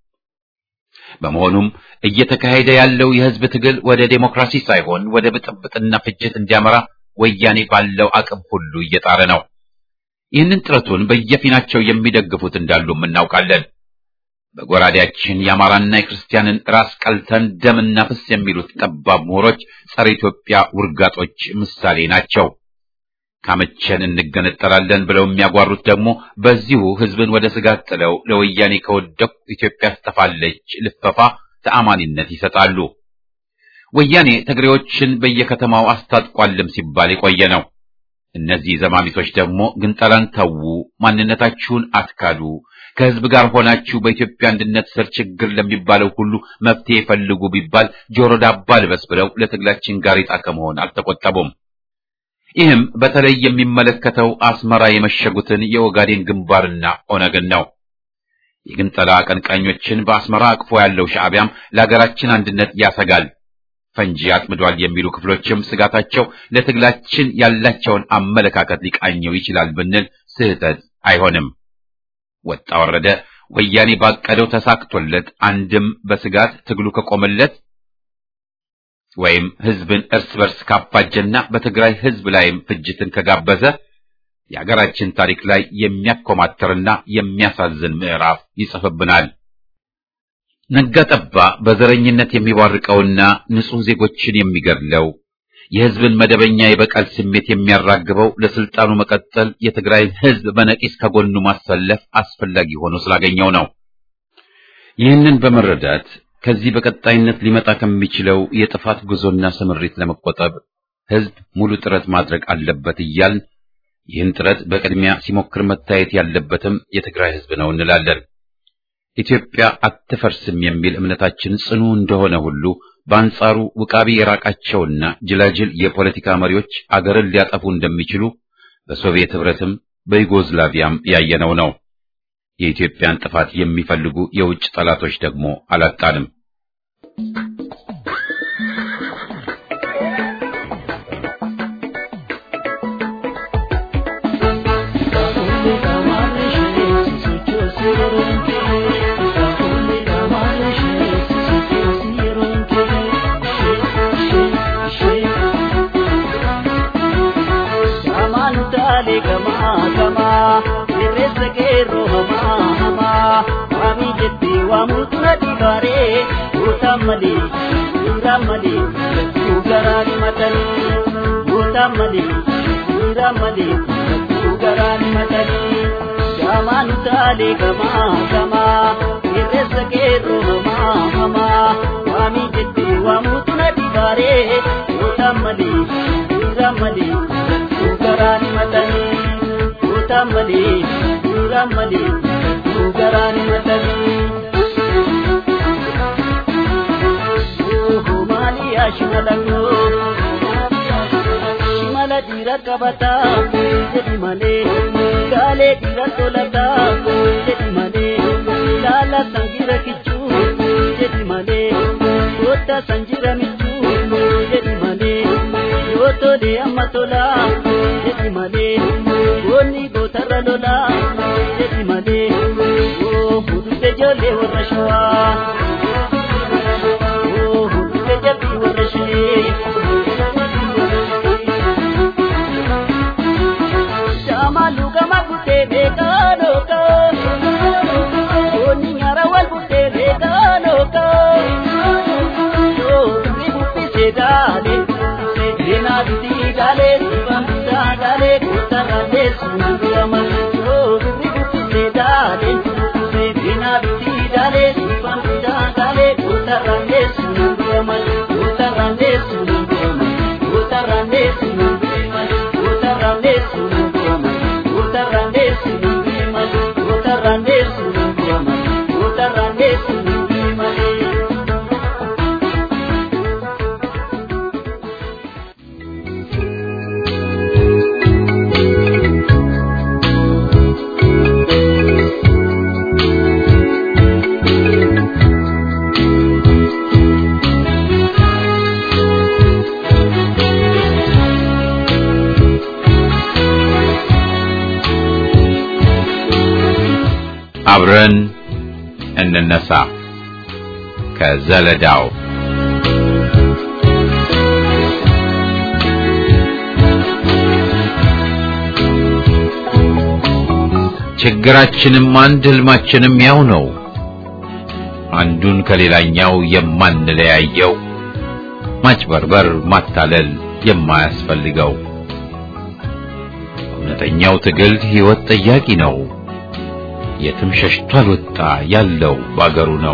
በመሆኑም እየተካሄደ ያለው የሕዝብ ትግል ወደ ዴሞክራሲ ሳይሆን ወደ ብጥብጥና ፍጅት እንዲያመራ ወያኔ ባለው አቅም ሁሉ እየጣረ ነው። ይህንን ጥረቱን በየፊናቸው የሚደግፉት እንዳሉም እናውቃለን። በጎራዴያችን የአማራና የክርስቲያንን ራስ ቀልተን ደምና ፍስ የሚሉት ጠባብ ምሁሮች ጸረ ኢትዮጵያ ውርጋጦች ምሳሌ ናቸው። ካመቸን እንገነጠላለን ብለው የሚያጓሩት ደግሞ በዚሁ ሕዝብን ወደ ስጋት ጥለው ለወያኔ ከወደቁ ኢትዮጵያ ትጠፋለች ልፈፋ ተአማኒነት ይሰጣሉ። ወያኔ ትግሬዎችን በየከተማው አስታጥቋልም ሲባል የቆየ ነው። እነዚህ ዘማሚቶች ደግሞ ግንጠላን ተዉ፣ ማንነታችሁን አትካዱ፣ ከሕዝብ ጋር ሆናችሁ በኢትዮጵያ አንድነት ስር ችግር ለሚባለው ሁሉ መፍትሄ ፈልጉ ቢባል ጆሮ ዳባ ልበስ ብለው ለትግላችን ጋሬጣ ከመሆን አልተቆጠቡም። ይህም በተለይ የሚመለከተው አስመራ የመሸጉትን የኦጋዴን ግንባርና ኦነግን ነው። የግንጠላ አቀንቃኞችን በአስመራ አቅፎ ያለው ሻዕቢያም ለሀገራችን አንድነት ያሰጋል፣ ፈንጂ አጥምዷል የሚሉ ክፍሎችም ስጋታቸው ለትግላችን ያላቸውን አመለካከት ሊቃኘው ይችላል ብንል ስህተት አይሆንም። ወጣ ወረደ ወያኔ ባቀደው ተሳክቶለት አንድም በስጋት ትግሉ ከቆመለት ወይም ሕዝብን እርስ በርስ ካፋጀና በትግራይ ሕዝብ ላይም ፍጅትን ከጋበዘ የሀገራችን ታሪክ ላይ የሚያኮማተርና የሚያሳዝን ምዕራፍ ይጽፍብናል። ነጋጠባ በዘረኝነት የሚዋርቀውና ንጹህ ዜጎችን የሚገድለው የሕዝብን መደበኛ የበቀል ስሜት የሚያራግበው ለስልጣኑ መቀጠል የትግራይን ሕዝብ በነቂስ ከጎኑ ማሰለፍ አስፈላጊ ሆኖ ስላገኘው ነው። ይህንን በመረዳት ከዚህ በቀጣይነት ሊመጣ ከሚችለው የጥፋት ጉዞና ስምሪት ለመቆጠብ ሕዝብ ሙሉ ጥረት ማድረግ አለበት እያልን ይህን ጥረት በቅድሚያ ሲሞክር መታየት ያለበትም የትግራይ ሕዝብ ነው እንላለን። ኢትዮጵያ አትፈርስም የሚል እምነታችን ጽኑ እንደሆነ ሁሉ በአንጻሩ ውቃቢ የራቃቸውና ጅላጅል የፖለቲካ መሪዎች አገርን ሊያጠፉ እንደሚችሉ በሶቪየት ኅብረትም በዩጎዝላቪያም ያየነው ነው። የኢትዮጵያን ጥፋት የሚፈልጉ የውጭ ጠላቶች ደግሞ አላጣንም። Shimala dira kabata jadi male gale dira tolata jadi male lala sangira kichu jadi male kota sanjira michu jadi male yoto de amatola jadi male goni gotara lola jadi male oh hudu te jole warashwa oh hudu te jole warashni Luga magute beka loka Oni nyara wal bute beka loka Yo ribupi se dale Se dena biti dale Sibamita dale Kutarale sunagama Yo ribupi se dale Se dena biti dale Sibamita dale Kutarale sunagama Kutarale sunagama Kutarale sunagama Kutarale sunagama አብረን እንነሳ ከዘለዳው ችግራችንም አንድ ህልማችንም ያው ነው አንዱን ከሌላኛው የማንለያየው ማጭበርበር ማታለል የማያስፈልገው እውነተኛው ትግል ህይወት ጠያቂ ነው የትም ሸሽቷል ወጣ ያለው ባገሩ ነው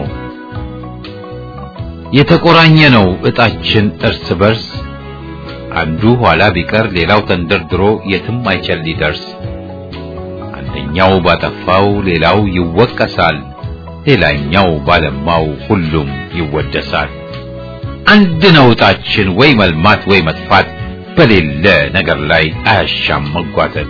የተቆራኘ ነው እጣችን እርስ በርስ አንዱ ኋላ ቢቀር ሌላው ተንደርድሮ የትም አይችል ሊደርስ አንደኛው ባጠፋው ሌላው ይወቀሳል ሌላኛው ባለማው ሁሉም ይወደሳል አንድ ነው እጣችን ወይ መልማት ወይ መጥፋት በሌለ ነገር ላይ አያሻም መጓተት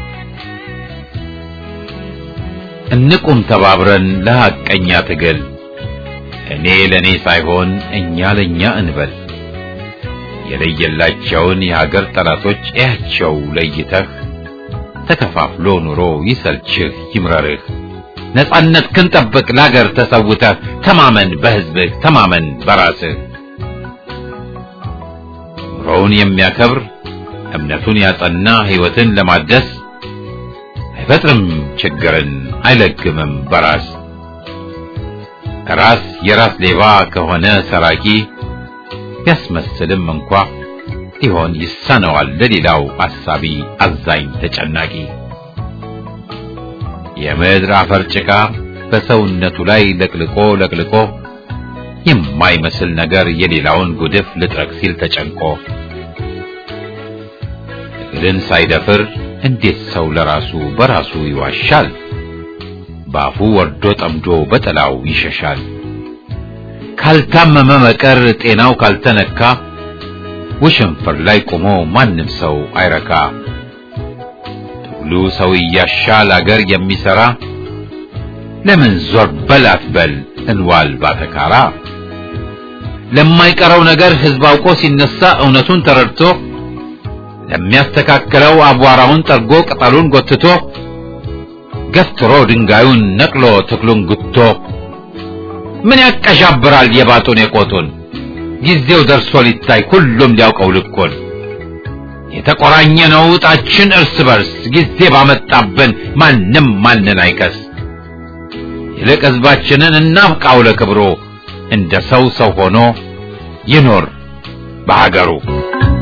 እንቁም ተባብረን ለሐቀኛ ትግል እኔ ለኔ ሳይሆን እኛ ለኛ እንበል የለየላቸውን የሀገር ጠላቶች እያቸው ለይተህ ተከፋፍሎ ኑሮ ይሰልችህ ይምረርህ ነጻነት ክንጠብቅ ለሀገር ተሰውተህ ተማመን በህዝብህ ተማመን በራስህ ኑሮውን የሚያከብር እምነቱን ያጸና ህይወትን ለማደስ አይፈጥርም ችግርን አይለግምም በራስ ራስ የራስ ሌባ ከሆነ ሰራቂ ያስመስልም እንኳ ሊሆን ይሳነዋል ለሌላው አሳቢ አዛኝ ተጨናቂ የምድር አፈር ጭቃ በሰውነቱ ላይ ለቅልቆ የማይመስል ነገር የሌላውን ጉድፍ ልጥረቅ ሲል ተጨንቆ ትግልን ሳይደፍር እንዴት ሰው ለራሱ በራሱ ይዋሻል ባፉ ወርዶ ጠምዶ በጠላው ይሸሻል ካልታመመ መቀር ጤናው ካልተነካ ወሽንፈር ላይ ቆሞ ማንም ሰው አይረካ ትግሉ ሰው ያሻል አገር የሚሰራ ለምን ዞር በላት በል እንዋል ባተካራ ለማይቀረው ነገር ህዝብ አውቆ ሲነሳ እውነቱን ተረድቶ ለሚያስተካክለው አቧራውን ጠርጎ ቅጠሉን ጎትቶ ገፍትሮ ድንጋዩን ነቅሎ ተክሉን ጉቶ ምን ያቀሻብራል የባጡን የቆጡን ጊዜው ደርሶ ሊታይ ሁሉም ሊያውቀው ልኩን የተቆራኘ ነው እጣችን እርስ በርስ ጊዜ ባመጣብን ማንም ማንን አይከስ ይልቅ ህዝባችንን እናብቃው ለክብሩ እንደ ሰው ሆኖ ይኖር በሀገሩ